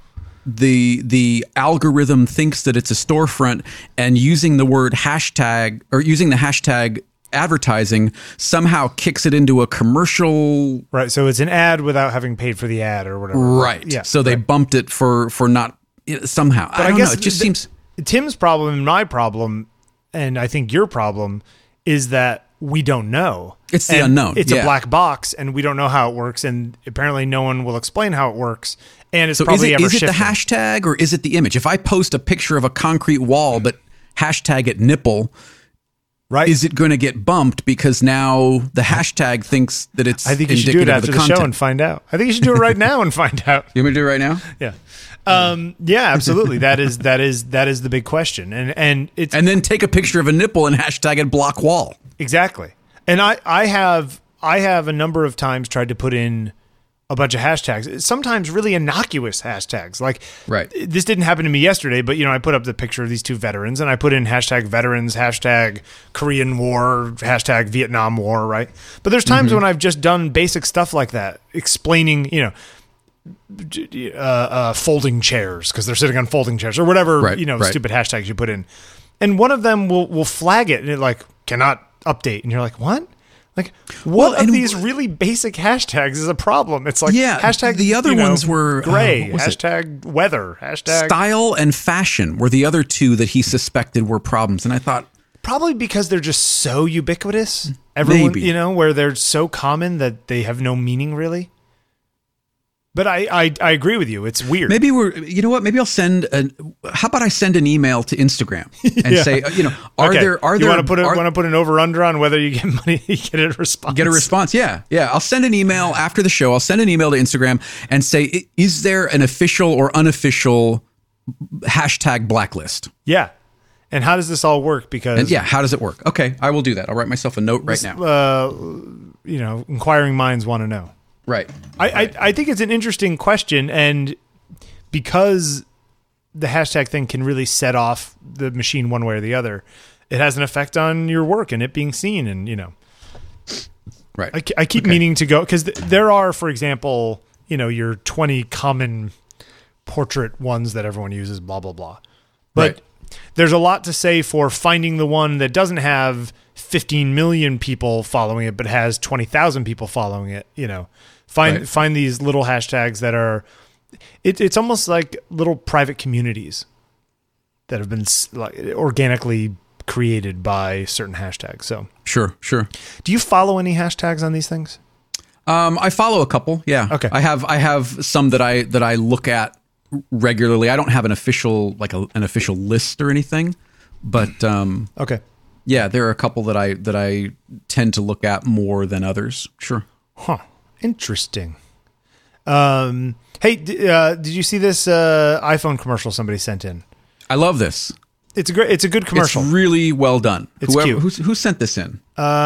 the algorithm thinks that it's a storefront, and using the word hashtag or using the hashtag advertising somehow kicks it into a commercial. Right. So it's an ad without having paid for the ad or whatever. Right. Yeah. So they bumped it for not somehow. But I don't know. It just seems Tim's problem and my problem, and I think your problem, is that we don't know. It's the unknown. It's a black box, and we don't know how it works, and apparently no one will explain how it works. And it's probably is it the hashtag or is it the image? If I post a picture of a concrete wall but hashtag it nipple, right? Is it going to get bumped because now the hashtag thinks that it's? I think you should do it after the show and find out. I think you should do it right now and find out. You want me to do it right now? Yeah. Yeah, absolutely. That is the big question, and then take a picture of a nipple and hashtag it block wall. Exactly. And I have a number of times tried to put in a bunch of hashtags, sometimes really innocuous hashtags. Like, right. This didn't happen to me yesterday, but I put up the picture of these two veterans, and I put in hashtag veterans, hashtag Korean War, hashtag Vietnam War, right? But there's times when I've just done basic stuff like that, explaining, folding chairs because they're sitting on folding chairs or whatever, stupid hashtags you put in. And one of them will flag it, and it like cannot update, and you're like, what? Like, what of these really basic hashtags is a problem? It's like, hashtag, the other ones were gray, hashtag weather, hashtag style and fashion were the other two that he suspected were problems. And I thought, probably because they're just so ubiquitous. Everyone, maybe. Where they're so common that they have no meaning really. But I agree with you. It's weird. Maybe maybe I'll how about I send an email to Instagram and say, are there you want to put an over under on whether you get money, you get a response? Get a response. Yeah. I'll send an email after the show. I'll send an email to Instagram and say, is there an official or unofficial hashtag blacklist? Yeah. And how does this all work? Because how does it work? Okay, I will do that. I'll write myself a note right now. Inquiring minds want to know. Right. I think it's an interesting question, and because the hashtag thing can really set off the machine one way or the other, it has an effect on your work and it being seen. And right. I keep meaning to go because there are, for example, your 20 common portrait ones that everyone uses, blah blah blah. But there's a lot to say for finding the one that doesn't have 15 million people following it, but has 20,000 people following it. Find these little hashtags that are, it's almost like little private communities that have been organically created by certain hashtags. So sure. Do you follow any hashtags on these things? I follow a couple. Yeah. Okay. I have some that I look at regularly. I don't have an official an official list or anything, but okay. Yeah, there are a couple that I tend to look at more than others. Sure. Huh. Interesting. Hey, did you see this iPhone commercial somebody sent in? I love this. It's a good commercial. It's really well done. It's cute. Who sent this in?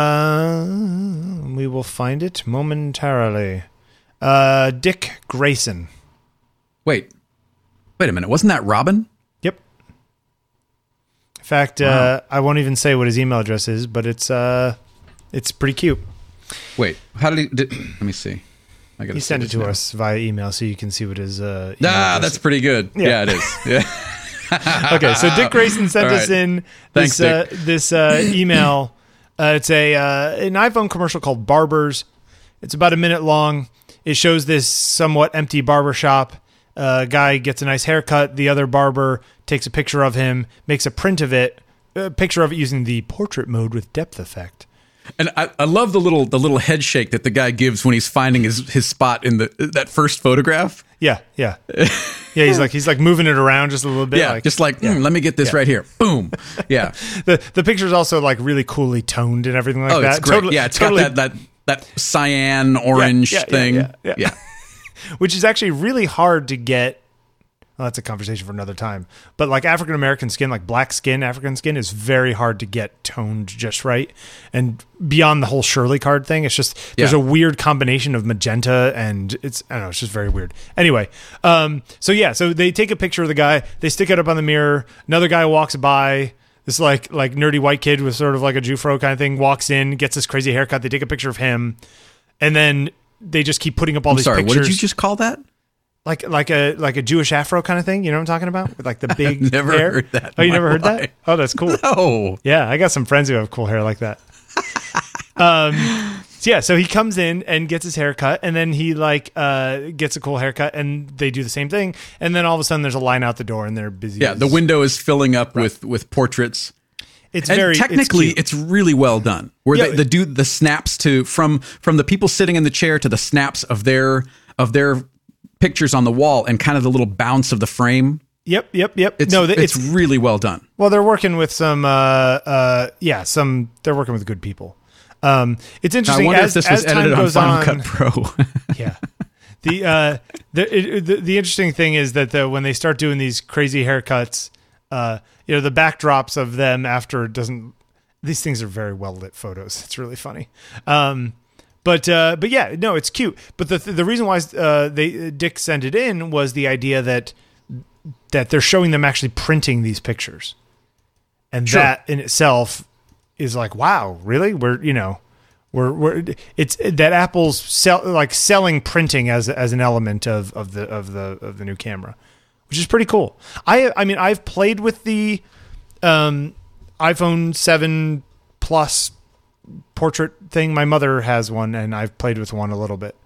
We will find it momentarily. Dick Grayson. Wait a minute. Wasn't that Robin? Yep. In fact, Wow. I won't even say what his email address is, but it's pretty cute. Wait, how did he? Let me see. I gotta He see sent it this to now. us via email, so you can see what his email address That's is. pretty good. Yeah. Yeah, it is. Yeah. Okay, so Dick Grayson sent All us right. in Thanks, this Dick. this email. It's an iPhone commercial called Barbers. It's about a minute long. It shows this somewhat empty barber shop. Guy gets a nice haircut. The other barber takes a picture of him, makes a print of it, a picture of it using the portrait mode with depth effect. And I love the little head shake that the guy gives when he's finding his spot in that first photograph. Yeah. He's like moving it around just a little bit. Yeah, just like let me get this right here. Boom. Yeah. The picture's also like really coolly toned and everything like that. It's great. Totally, yeah, it's totally, got that cyan orange thing. Yeah. Which is actually really hard to get. Well, that's a conversation for another time. But like African American skin, like black skin, African skin is very hard to get toned just right. And beyond the whole Shirley card thing, it's just there's a weird combination of magenta and it's just very weird. Anyway, so they take a picture of the guy, they stick it up on the mirror. Another guy walks by. This like nerdy white kid with sort of like a Jufro kind of thing walks in, gets this crazy haircut. They take a picture of him, and then they just keep putting up all these Sorry, pictures. what did you just call that? Like a Jewish afro kind of thing, you know what I'm talking about? With like the big Never hair. heard that Oh, in you my never heard life. that? Oh, that's cool. Oh, Yeah, I got some friends who have cool hair like that. So he comes in and gets his hair cut, and then he gets a cool haircut, and they do the same thing, and then all of a sudden there's a line out the door, and they're busy. yeah. The window is filling up with portraits. It's And very technically, it's cute. it's really well done. Where Yeah. they do the snaps from the people sitting in the chair to the snaps of their pictures on the wall and kind of the little bounce of the frame. Yep. It's really well done. Well, they're working with some they're working with good people. It's Now, I interesting wonder as if this was time edited on goes Final on. Cut Pro. Yeah. The interesting thing is that when they start doing these crazy haircuts, the backdrops of them after it doesn't. These things are very well lit photos. It's really funny. But yeah, no, it's cute. But the reason why Dick sent it in was the idea that they're showing them actually printing these pictures, and Sure. that in itself is like, wow, really? It's that Apple's selling printing as an element of the new camera, which is pretty cool. I mean, I've played with the iPhone 7 Plus portrait thing. My mother has one, and I've played with one a little bit.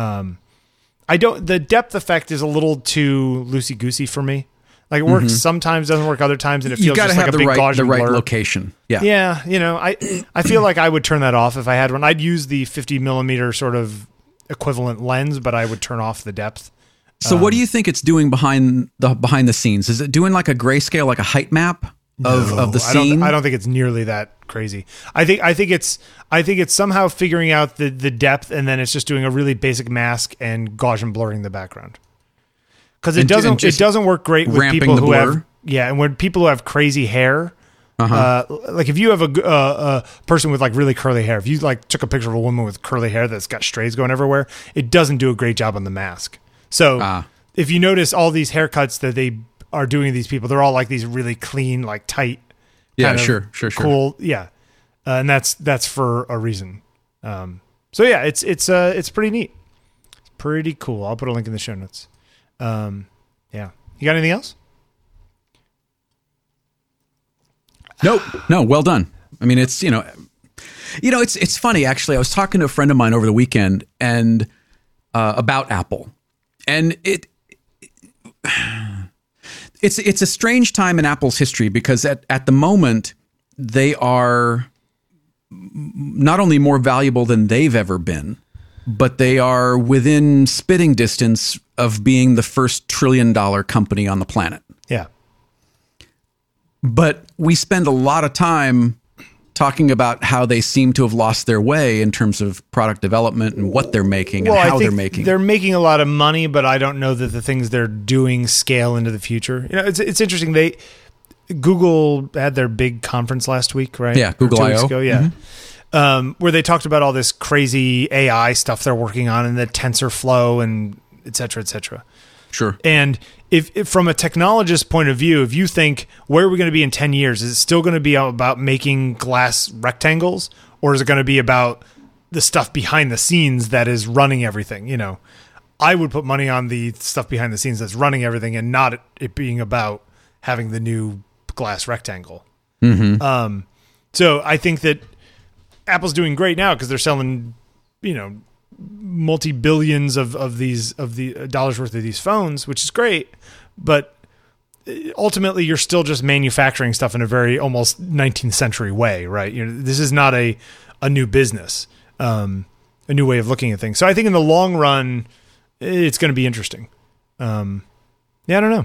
The depth effect is a little too loosey goosey for me. Like it works sometimes, doesn't work other times, and it You feels got to just like have a the big Gaussian right blur. location. Yeah. Yeah, I feel like I would turn that off if I had one. I'd use the 50 millimeter sort of equivalent lens, but I would turn off the depth. So what do you think it's doing behind the scenes? Is it doing like a grayscale, like a height map of the scene? I don't think it's nearly that crazy. I think it's somehow figuring out the depth, and then it's just doing a really basic mask and Gaussian blurring the background. Because it doesn't work great with ramping people the who blur? and when people who have crazy hair. Like if you have a person with like really curly hair, if you like took a picture of a woman with curly hair that's got strays going everywhere, it doesn't do a great job on the mask. So if you notice all these haircuts that they are doing to these people, they're all like these really clean, like tight. Yeah, kind of sure. Cool. Yeah. And that's for a reason. So yeah, it's pretty neat. It's pretty cool. I'll put a link in the show notes. Yeah. You got anything else? Nope. No, well done. I mean, it's, it's funny, actually. I was talking to a friend of mine over the weekend and about Apple. And it's a strange time in Apple's history because at the moment, they are not only more valuable than they've ever been, but they are within spitting distance of being the first $1 trillion company on the planet. Yeah. But we spend a lot of time talking about how they seem to have lost their way in terms of product development and what they're making and how they're making. They're making a lot of money, but I don't know that the things they're doing scale into the future. It's interesting. Google had their big conference last week, right? Yeah, Google Or 2 weeks I/O. ago, yeah. Where they talked about all this crazy AI stuff they're working on and the TensorFlow and et cetera, et cetera. Sure. And if from a technologist point of view, if you think, where are we going to be in 10 years? Is it still going to be about making glass rectangles, or is it going to be about the stuff behind the scenes that is running everything? You know, I would put money on the stuff behind the scenes that's running everything, and not it being about having the new glass rectangle. Mm-hmm. So I think that Apple's doing great now because they're selling, you know, multi-billions of the dollars worth of these phones, which is great. But ultimately, you're still just manufacturing stuff in a very almost 19th century way, right? You know, this is not a new business, a new way of looking at things. So I think in the long run, it's going to be interesting. Yeah, I don't know.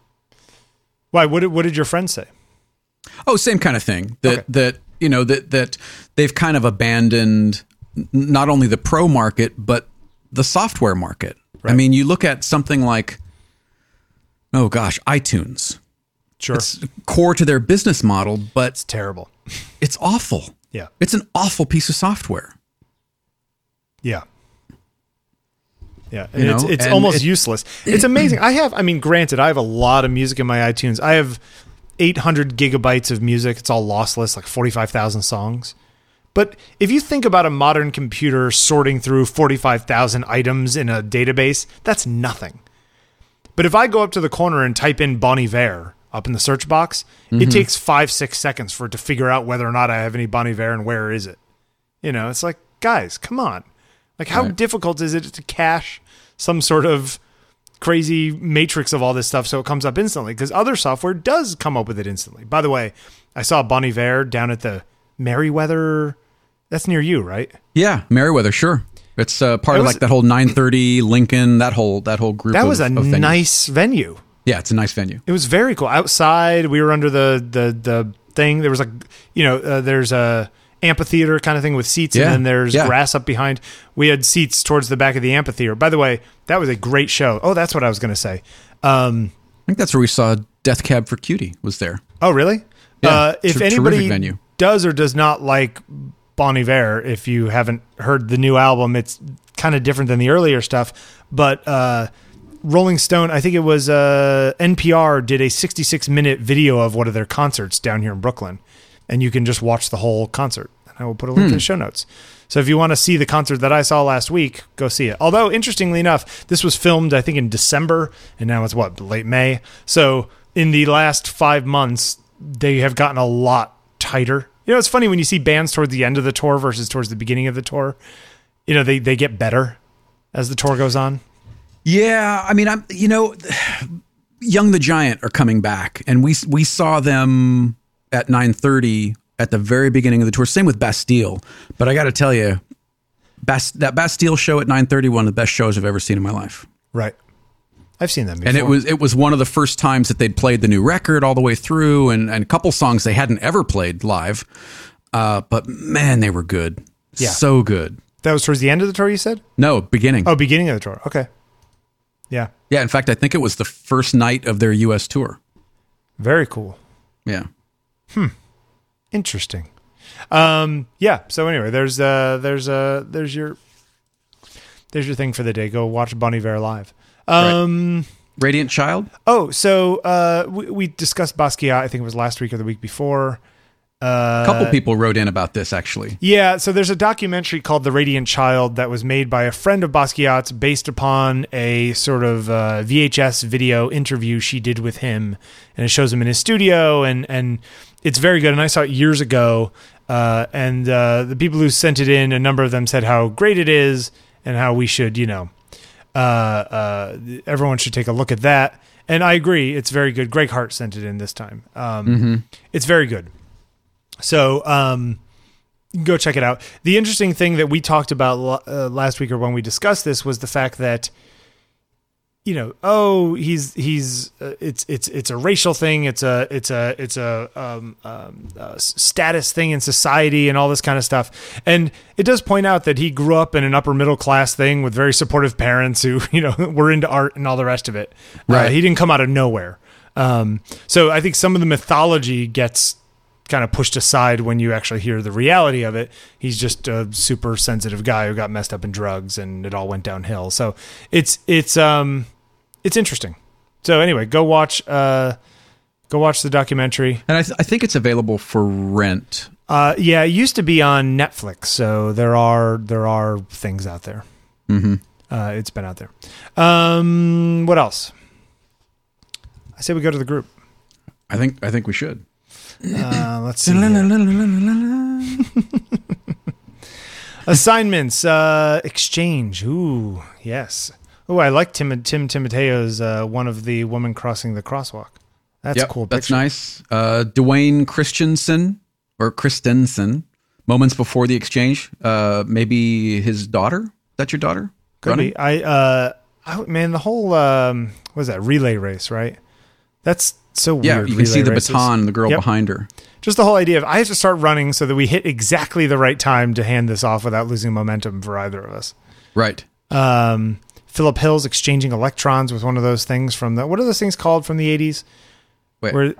Why? What did your friend say? Oh, same kind of thing. That you know that they've kind of abandoned not only the pro market but the software market. Right. I mean, you look at something like, oh gosh, iTunes. Sure, it's core to their business model, but it's terrible. It's awful. Yeah, it's an awful piece of software. Yeah. Yeah, it's almost useless. It's amazing. Granted, I have a lot of music in my iTunes. I have 800 gigabytes of music. It's all lossless, like 45,000 songs. But if you think about a modern computer sorting through 45,000 items in a database, that's nothing. But if I go up to the corner and type in Bon Iver up in the search box, it takes 5-6 seconds for it to figure out whether or not I have any Bon Iver and where is it. You know, it's like, guys, come on. Like, how difficult is it to cache some sort of crazy matrix of all this stuff so it comes up instantly? Because other software does come up with it instantly. By the way, I saw Bon Iver down at the Merriweather. That's near you, right? Yeah, Merriweather, sure. It's part of like that whole 930 Lincoln, that whole group. That was a nice venue. Yeah, it's a nice venue. It was very cool. Outside, we were under the thing. There was there's a amphitheater kind of thing with seats, and then there's grass up behind. We had seats towards the back of the amphitheater. By the way, that was a great show. Oh, that's what I was going to say. I think that's where we saw Death Cab for Cutie was there. Oh, really? Yeah, if anybody does or does not like Bon Iver, if you haven't heard the new album, it's kind of different than the earlier stuff. But Rolling Stone, I think it was NPR, did a 66-minute video of one of their concerts down here in Brooklyn. And you can just watch the whole concert. And I will put a link in the show notes. So if you want to see the concert that I saw last week, go see it. Although, interestingly enough, this was filmed, I think, in December, and now it's, late May? So in the last 5 months, they have gotten a lot tighter. You know, it's funny when you see bands towards the end of the tour versus towards the beginning of the tour. You know, they get better as the tour goes on. Yeah, I mean, Young the Giant are coming back, and we saw them at 930 at the very beginning of the tour. Same with Bastille. But I got to tell you, that Bastille show at 930, one of the best shows I've ever seen in my life. Right. I've seen them before. And it was one of the first times that they'd played the new record all the way through, and a couple songs they hadn't ever played live. But man, they were good. Yeah. So good. That was towards the end of the tour, you said? No, beginning. Oh, beginning of the tour. Okay. Yeah. Yeah, in fact, I think it was the first night of their U.S. tour. Very cool. Yeah. Interesting. Yeah. So anyway, there's your thing for the day. Go watch Bon Iver live. Right. Radiant Child. Oh, so we discussed Basquiat. I think it was last week or the week before. A couple people wrote in about this, actually. Yeah, so there's a documentary called The Radiant Child that was made by a friend of Basquiat's based upon a sort of VHS video interview she did with him. And it shows him in his studio, and it's very good. And I saw it years ago, and the people who sent it in, a number of them said how great it is and how we should, everyone should take a look at that. And I agree, it's very good. Greg Hart sent it in this time. It's very good. So go check it out. The interesting thing that we talked about last week, or when we discussed this, was the fact that it's a racial thing, it's a status thing in society, and all this kind of stuff. And it does point out that he grew up in an upper middle class thing with very supportive parents who were into art and all the rest of it. Right. He didn't come out of nowhere. So I think some of the mythology gets kind of pushed aside when you actually hear the reality of it. He's just a super sensitive guy who got messed up in drugs, and it all went downhill. So it's it's interesting. So anyway, go watch the documentary. And I think it's available for rent. Yeah, it used to be on Netflix, so there are things out there. Mm-hmm. It's been out there. What else? I say we go to the group. I think we should. Let's see. Assignments, exchange. Ooh, yes. Oh, I like Tim Timoteo's one of the woman crossing the crosswalk. That's a cool picture. That's nice. Dwayne Christensen, moments before the exchange. Maybe his daughter. That's your daughter? Could running? be. Man, the whole what was that relay race, right? That's so weird. Yeah, you can see the races. baton, the girl behind her. Just the whole idea of I have to start running so that we hit exactly the right time to hand this off without losing momentum for either of us. Right. Philip Hill's exchanging electrons with one of those things from what are those things called from the 80s? Wait. Where,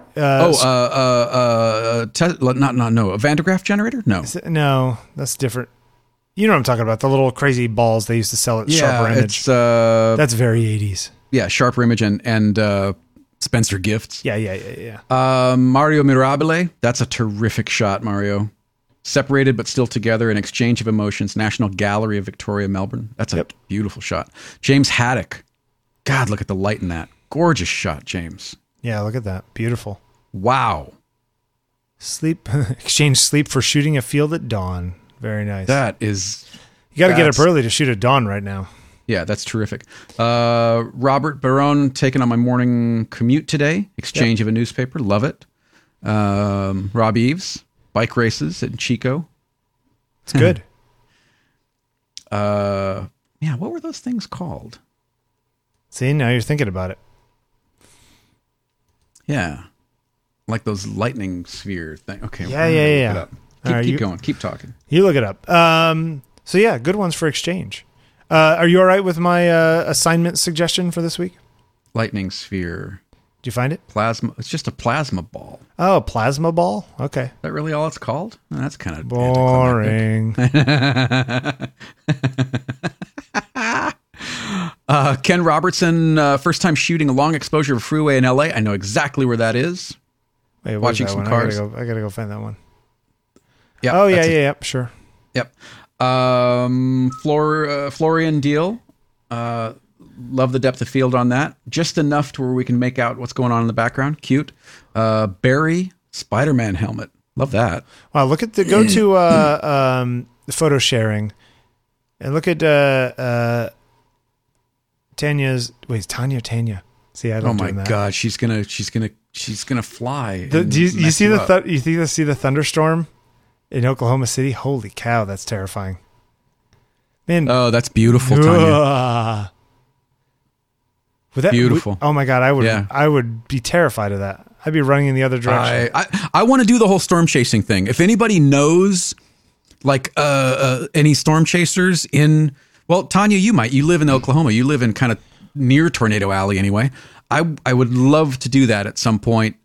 a Van de Graaff generator? No. No, that's different. You know what I'm talking about, the little crazy balls they used to sell at Sharper Image. That's very 80s. Yeah, Sharper Image and Spencer Gifts. Yeah. Mario Mirabile, that's a terrific shot, Mario. Separated but still together, an exchange of emotions. National Gallery of Victoria, Melbourne. That's a beautiful shot. James Haddock. God, look at the light in that. Gorgeous shot, James. Yeah, look at that. Beautiful. Wow. Exchange sleep for shooting a field at dawn. Very nice. That is... You got to get up early to shoot at dawn right now. Yeah, that's terrific. Robert Barone taking on my morning commute today. Exchange of a newspaper. Love it. Rob Eves. Bike races in Chico. It's good. What were those things called? See, now you're thinking about it. Yeah. Like those lightning sphere thing. Okay. Yeah. Keep going. Keep talking. You look it up. So yeah, good ones for exchange. Are you all right with my assignment suggestion for this week? Lightning sphere. Did you find it? Plasma. It's just a plasma ball. Oh, plasma ball? Okay. Is that really all it's called? That's kind of boring. Ken Robertson, first time shooting a long exposure of freeway in LA. I know exactly where that is. Wait, watching some cars. I gotta go find that one. Yeah. Oh yeah, sure. Yep. Florian Deal. Love the depth of field on that. Just enough to where we can make out what's going on in the background. Cute. Barry, Spider-Man helmet. Love that. Wow, look at go to photo sharing and look at Tanya's. Wait, Tanya. See, I don't. Oh my God, she's gonna fly. Do you see the thunderstorm in Oklahoma City? Holy cow, that's terrifying. Man, oh, that's beautiful, Tanya. Beautiful. Oh my God, I would be terrified of that. I'd be running in the other direction. I want to do the whole storm chasing thing. If anybody knows like any storm chasers Tanya, you live in Oklahoma. You live in kind of near Tornado Alley anyway. I would love to do that at some point.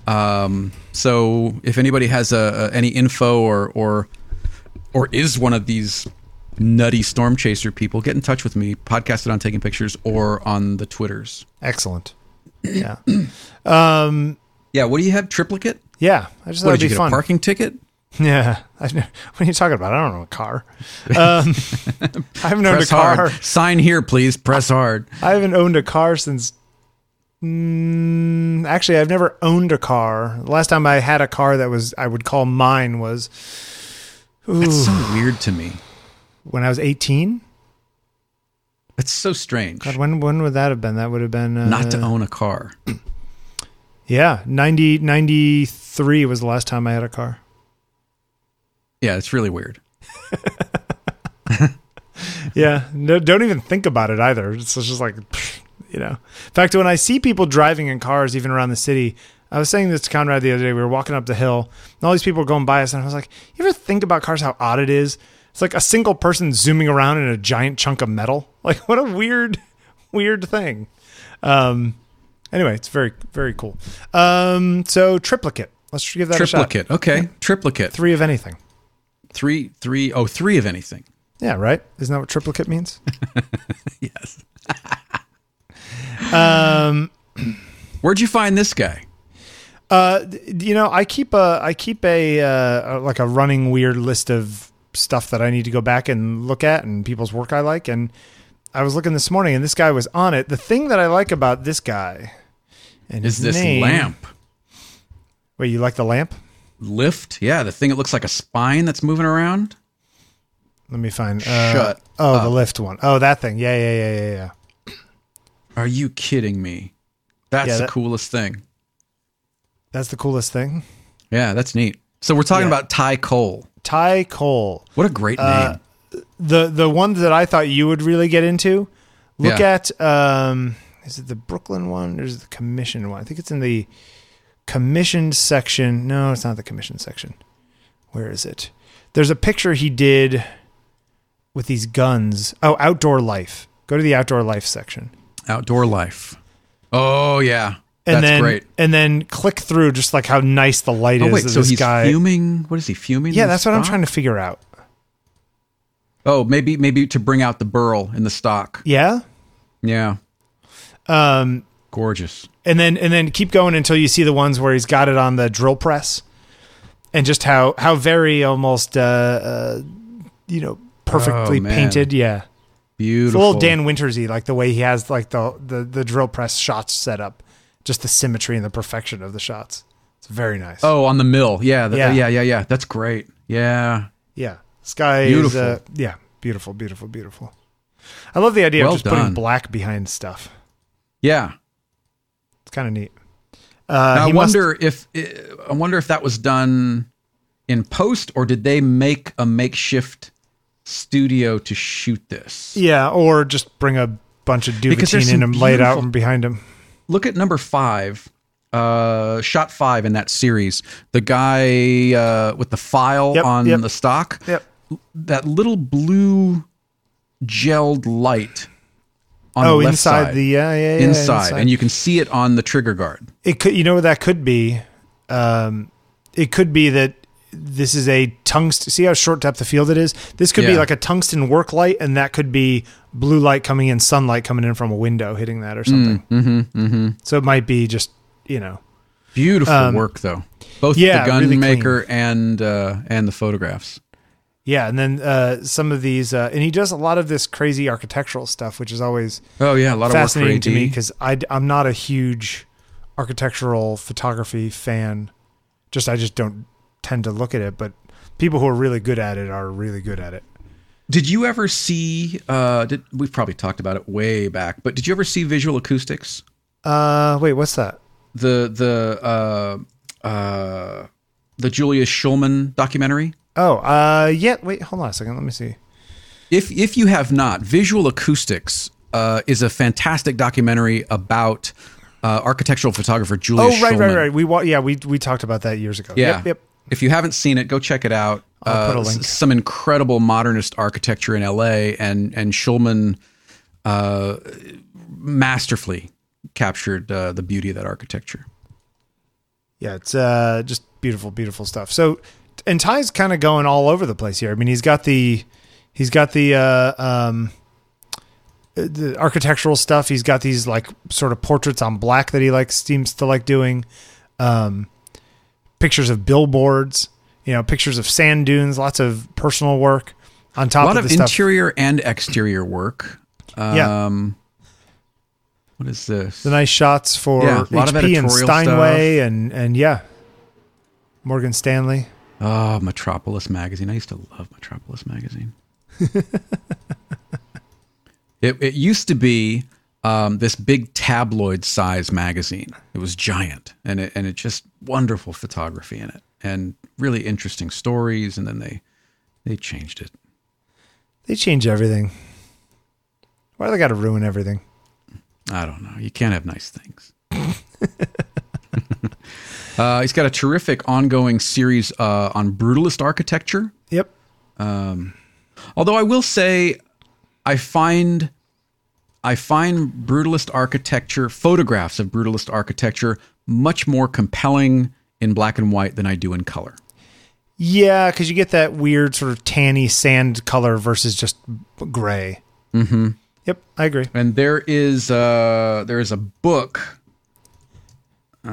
So if anybody has any info or is one of these nutty storm chaser people, get in touch with me. Podcast it on Taking Pictures or on the Twitters. Excellent. Yeah. Yeah. What do you have? Triplicate? Yeah. I just thought it'd be fun. A parking ticket? Yeah. What are you talking about? I don't know a car. I haven't owned a car. Hard. Sign here, please. Press hard. I haven't owned a car since. Actually, I've never owned a car. The last time I had a car that I would call mine was. That's so weird to me. When I was 18? That's so strange. God, when would that have been? That would have been... not to own a car. Yeah, 93 was the last time I had a car. Yeah, it's really weird. Yeah, no, don't even think about it either. It's just like, In fact, when I see people driving in cars, even around the city... I was saying this to Conrad the other day. We were walking up the hill, and all these people were going by us, and I was like, you ever think about cars, how odd it is? It's like a single person zooming around in a giant chunk of metal. Like, what a weird thing. Anyway, it's very, very cool. So triplicate. Let's give that a shot. Triplicate. Okay. Yeah. Triplicate. 3 of anything. 3 of anything. Yeah, right? Isn't that what triplicate means? Yes. Where'd you find this guy? I keep a like a running weird list of stuff that I need to go back and look at and people's work I like. And I was looking this morning and this guy was on it. The thing that I like about this guy and Is this lamp. Wait, you like the lamp? Lift? Yeah, the thing that looks like a spine that's moving around. Let me find. Shut up. The lift one. Oh, that thing. Yeah. Are you kidding me? That's the coolest thing. That's the coolest thing? Yeah, that's neat. So we're talking about Ty Cole. Ty Cole. What a great name. The one that I thought you would really get into, look at, is it the Brooklyn one or is it the commissioned one? I think it's in the commissioned section. No, it's not the commissioned section. Where is it? There's a picture he did with these guns. Oh, Outdoor Life. Go to the Outdoor Life section. Outdoor Life. Oh, yeah. And That's great. And then click through just like how nice the light is. Wait, of so this he's guy. fuming? What is he, fuming? Yeah, that's what I'm trying to figure out. Oh, maybe to bring out the burl in the stock. Yeah? Yeah. Gorgeous. And then keep going until you see the ones where he's got it on the drill press. And just how very almost, perfectly painted. Yeah. Beautiful. It's a little Dan Wintersy, like the way he has like the drill press shots set up. Just the symmetry and the perfection of the shots. It's very nice. Oh, on the mill. Yeah. Yeah. That's great. Yeah. Yeah. Sky beautiful. Is, beautiful, beautiful, beautiful. I love the idea of just putting black behind stuff. Yeah. It's kind of neat. I wonder if that was done in post or did they make a makeshift studio to shoot this? Yeah, or just bring a bunch of Duvetine in and lay it out from behind him. Look at number 5, shot 5 in that series. The guy with the file on the stock. Yep. That little blue gelled light on the left inside side. Inside, and you can see it on the trigger guard. It could, what that could be. It could be that this is a tungsten. See how short depth of field it is? This could be like a tungsten work light, and that could be blue light coming in, sunlight coming in from a window hitting that or something. So it might be just, Beautiful work, though. Both the gun really maker and the photographs. Yeah, and then some of these, and he does a lot of this crazy architectural stuff, which is always a lot of fascinating work to me because I'm not a huge architectural photography fan. I just don't tend to look at it, but people who are really good at it are really good at it. Did you ever see? We've probably talked about it way back, but did you ever see Visual Acoustics? Wait, what's that? The Julius Schulman documentary. Oh, yeah. Wait, hold on a second. Let me see. If you have not, Visual Acoustics is a fantastic documentary about architectural photographer Julius Schulman. Right. We talked about that years ago. Yeah. Yep. If you haven't seen it, go check it out. I'll put a link. Some incredible modernist architecture in LA, and Schulman masterfully captured the beauty of that architecture. Yeah, it's just beautiful, beautiful stuff. So, and Ty's kind of going all over the place here. I mean, he's got the architectural stuff. He's got these like sort of portraits on black that he seems to like doing. Pictures of billboards, pictures of sand dunes, lots of personal work on top of the stuff. A lot of interior and exterior work. What is this? The nice shots for HP and Steinway and Morgan Stanley. Oh, Metropolis Magazine. I used to love Metropolis Magazine. It used to be this big tabloid size magazine. It was giant, and it just wonderful photography in it, and really interesting stories. And then they changed it. They change everything. Why do they got to ruin everything? I don't know. You can't have nice things. He's got a terrific ongoing series on brutalist architecture. Yep. Although I will say, I find brutalist architecture, photographs of brutalist architecture, much more compelling in black and white than I do in color. Yeah, because you get that weird sort of tanny sand color versus just gray. Mm-hmm. Yep, I agree. And there is a book. I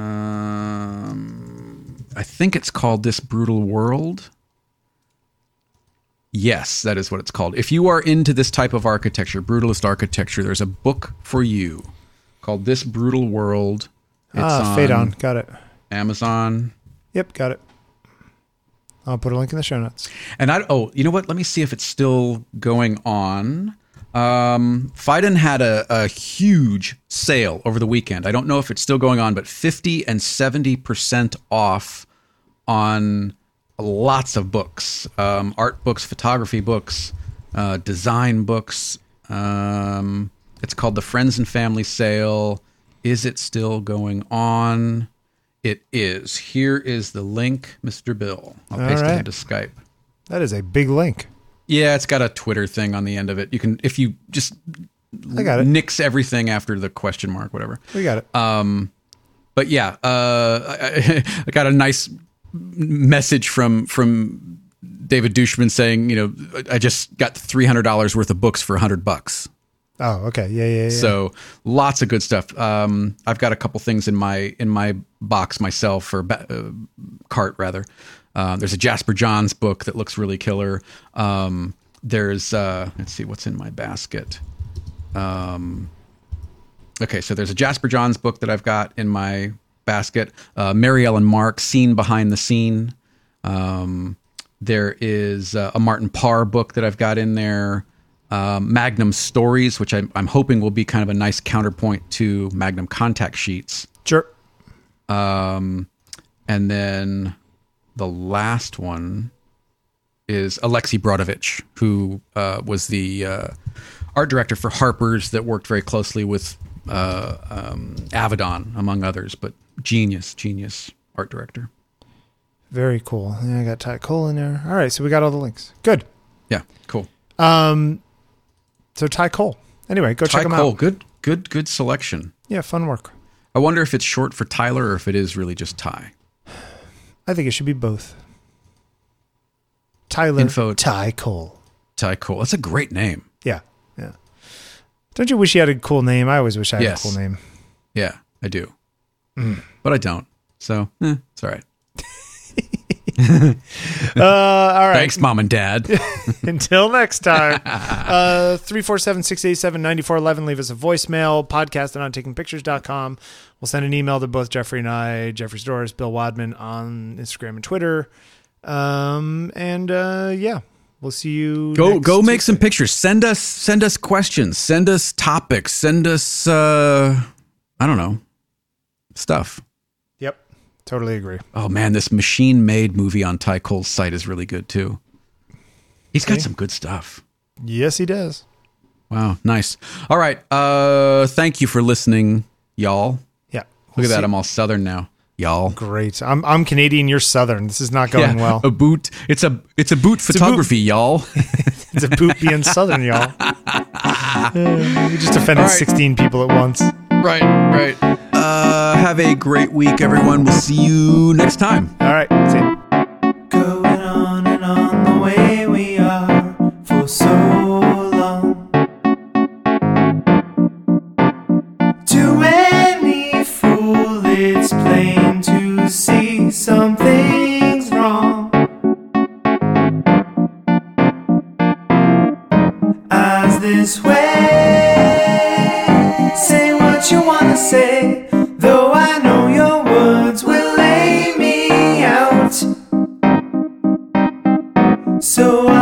think it's called This Brutal World. Yes, that is what it's called. If you are into this type of architecture, brutalist architecture, there's a book for you called This Brutal World. It's on Phaedon. Got it. Amazon. Yep, got it. I'll put a link in the show notes. And you know what? Let me see if it's still going on. Phaedon had a huge sale over the weekend. I don't know if it's still going on, but 50 and 70% off on lots of books, art books, photography books, design books. It's called the Friends and Family Sale. Is it still going on? It is. Here is the link, Mr. Bill. I'll paste it into Skype. That is a big link. Yeah, it's got a Twitter thing on the end of it. You can, if you just I got it. Nix everything after the question mark, whatever. We got it. But yeah, I got a nice message from David Dushman saying, I just got $300 worth of books for $100. Oh, okay. Yeah. So lots of good stuff. I've got a couple things in my box myself, or cart rather. There's a Jasper Johns book that looks really killer. There's let's see what's in my basket. Okay, so there's a Jasper Johns book that I've got in my basket. Mary Ellen Mark, Scene Behind the Scene. There is a Martin Parr book that I've got in there. Magnum Stories, which I'm hoping will be kind of a nice counterpoint to Magnum Contact Sheets. Sure. And then the last one is Alexei Brodovich, who was the art director for Harper's that worked very closely with Avedon, among others, but genius art director. Very cool. Yeah, I got Ty Cole in there. All right, so we got all the links. Good. Yeah, cool. So Ty Cole. Anyway, go check him out. Good selection. Yeah, fun work. I wonder if it's short for Tyler or if it is really just Ty. I think it should be both. Tyler Ty Cole. Ty Cole. That's a great name. Yeah. Don't you wish you had a cool name? I always wish I had a cool name. Yeah, I do. But I don't. So, it's all right. All right. Thanks, Mom and Dad. Until next time. 347-687-9411. Leave us a voicemail. Podcast at ontakingpictures.com. We'll send an email to both Jeffrey and I, Jeffrey Storrs, Bill Wadman on Instagram and Twitter. We'll see you. Go make some pictures. Send us questions. Send us topics. Send us I don't know, stuff. Yep. Totally agree. Oh man, this Machine Made movie on Ty Cole's site is really good too. He's got some good stuff. Yes, he does. Wow, nice. All right. Thank you for listening, y'all. Yeah. Look at that. I'm all Southern now. Y'all. Great. I'm Canadian, you're Southern. This is not going well. A boot. It's a boot photography, y'all. It's a boot being Southern, y'all. You just offended 16 people at once. Right. Have a great week, everyone. We'll see you next time. All right. See you. Going on and on the way we are for so long. To any fool, it's plain to see something's wrong. As this way, say what you wanna say, though I know your words will lay me out. So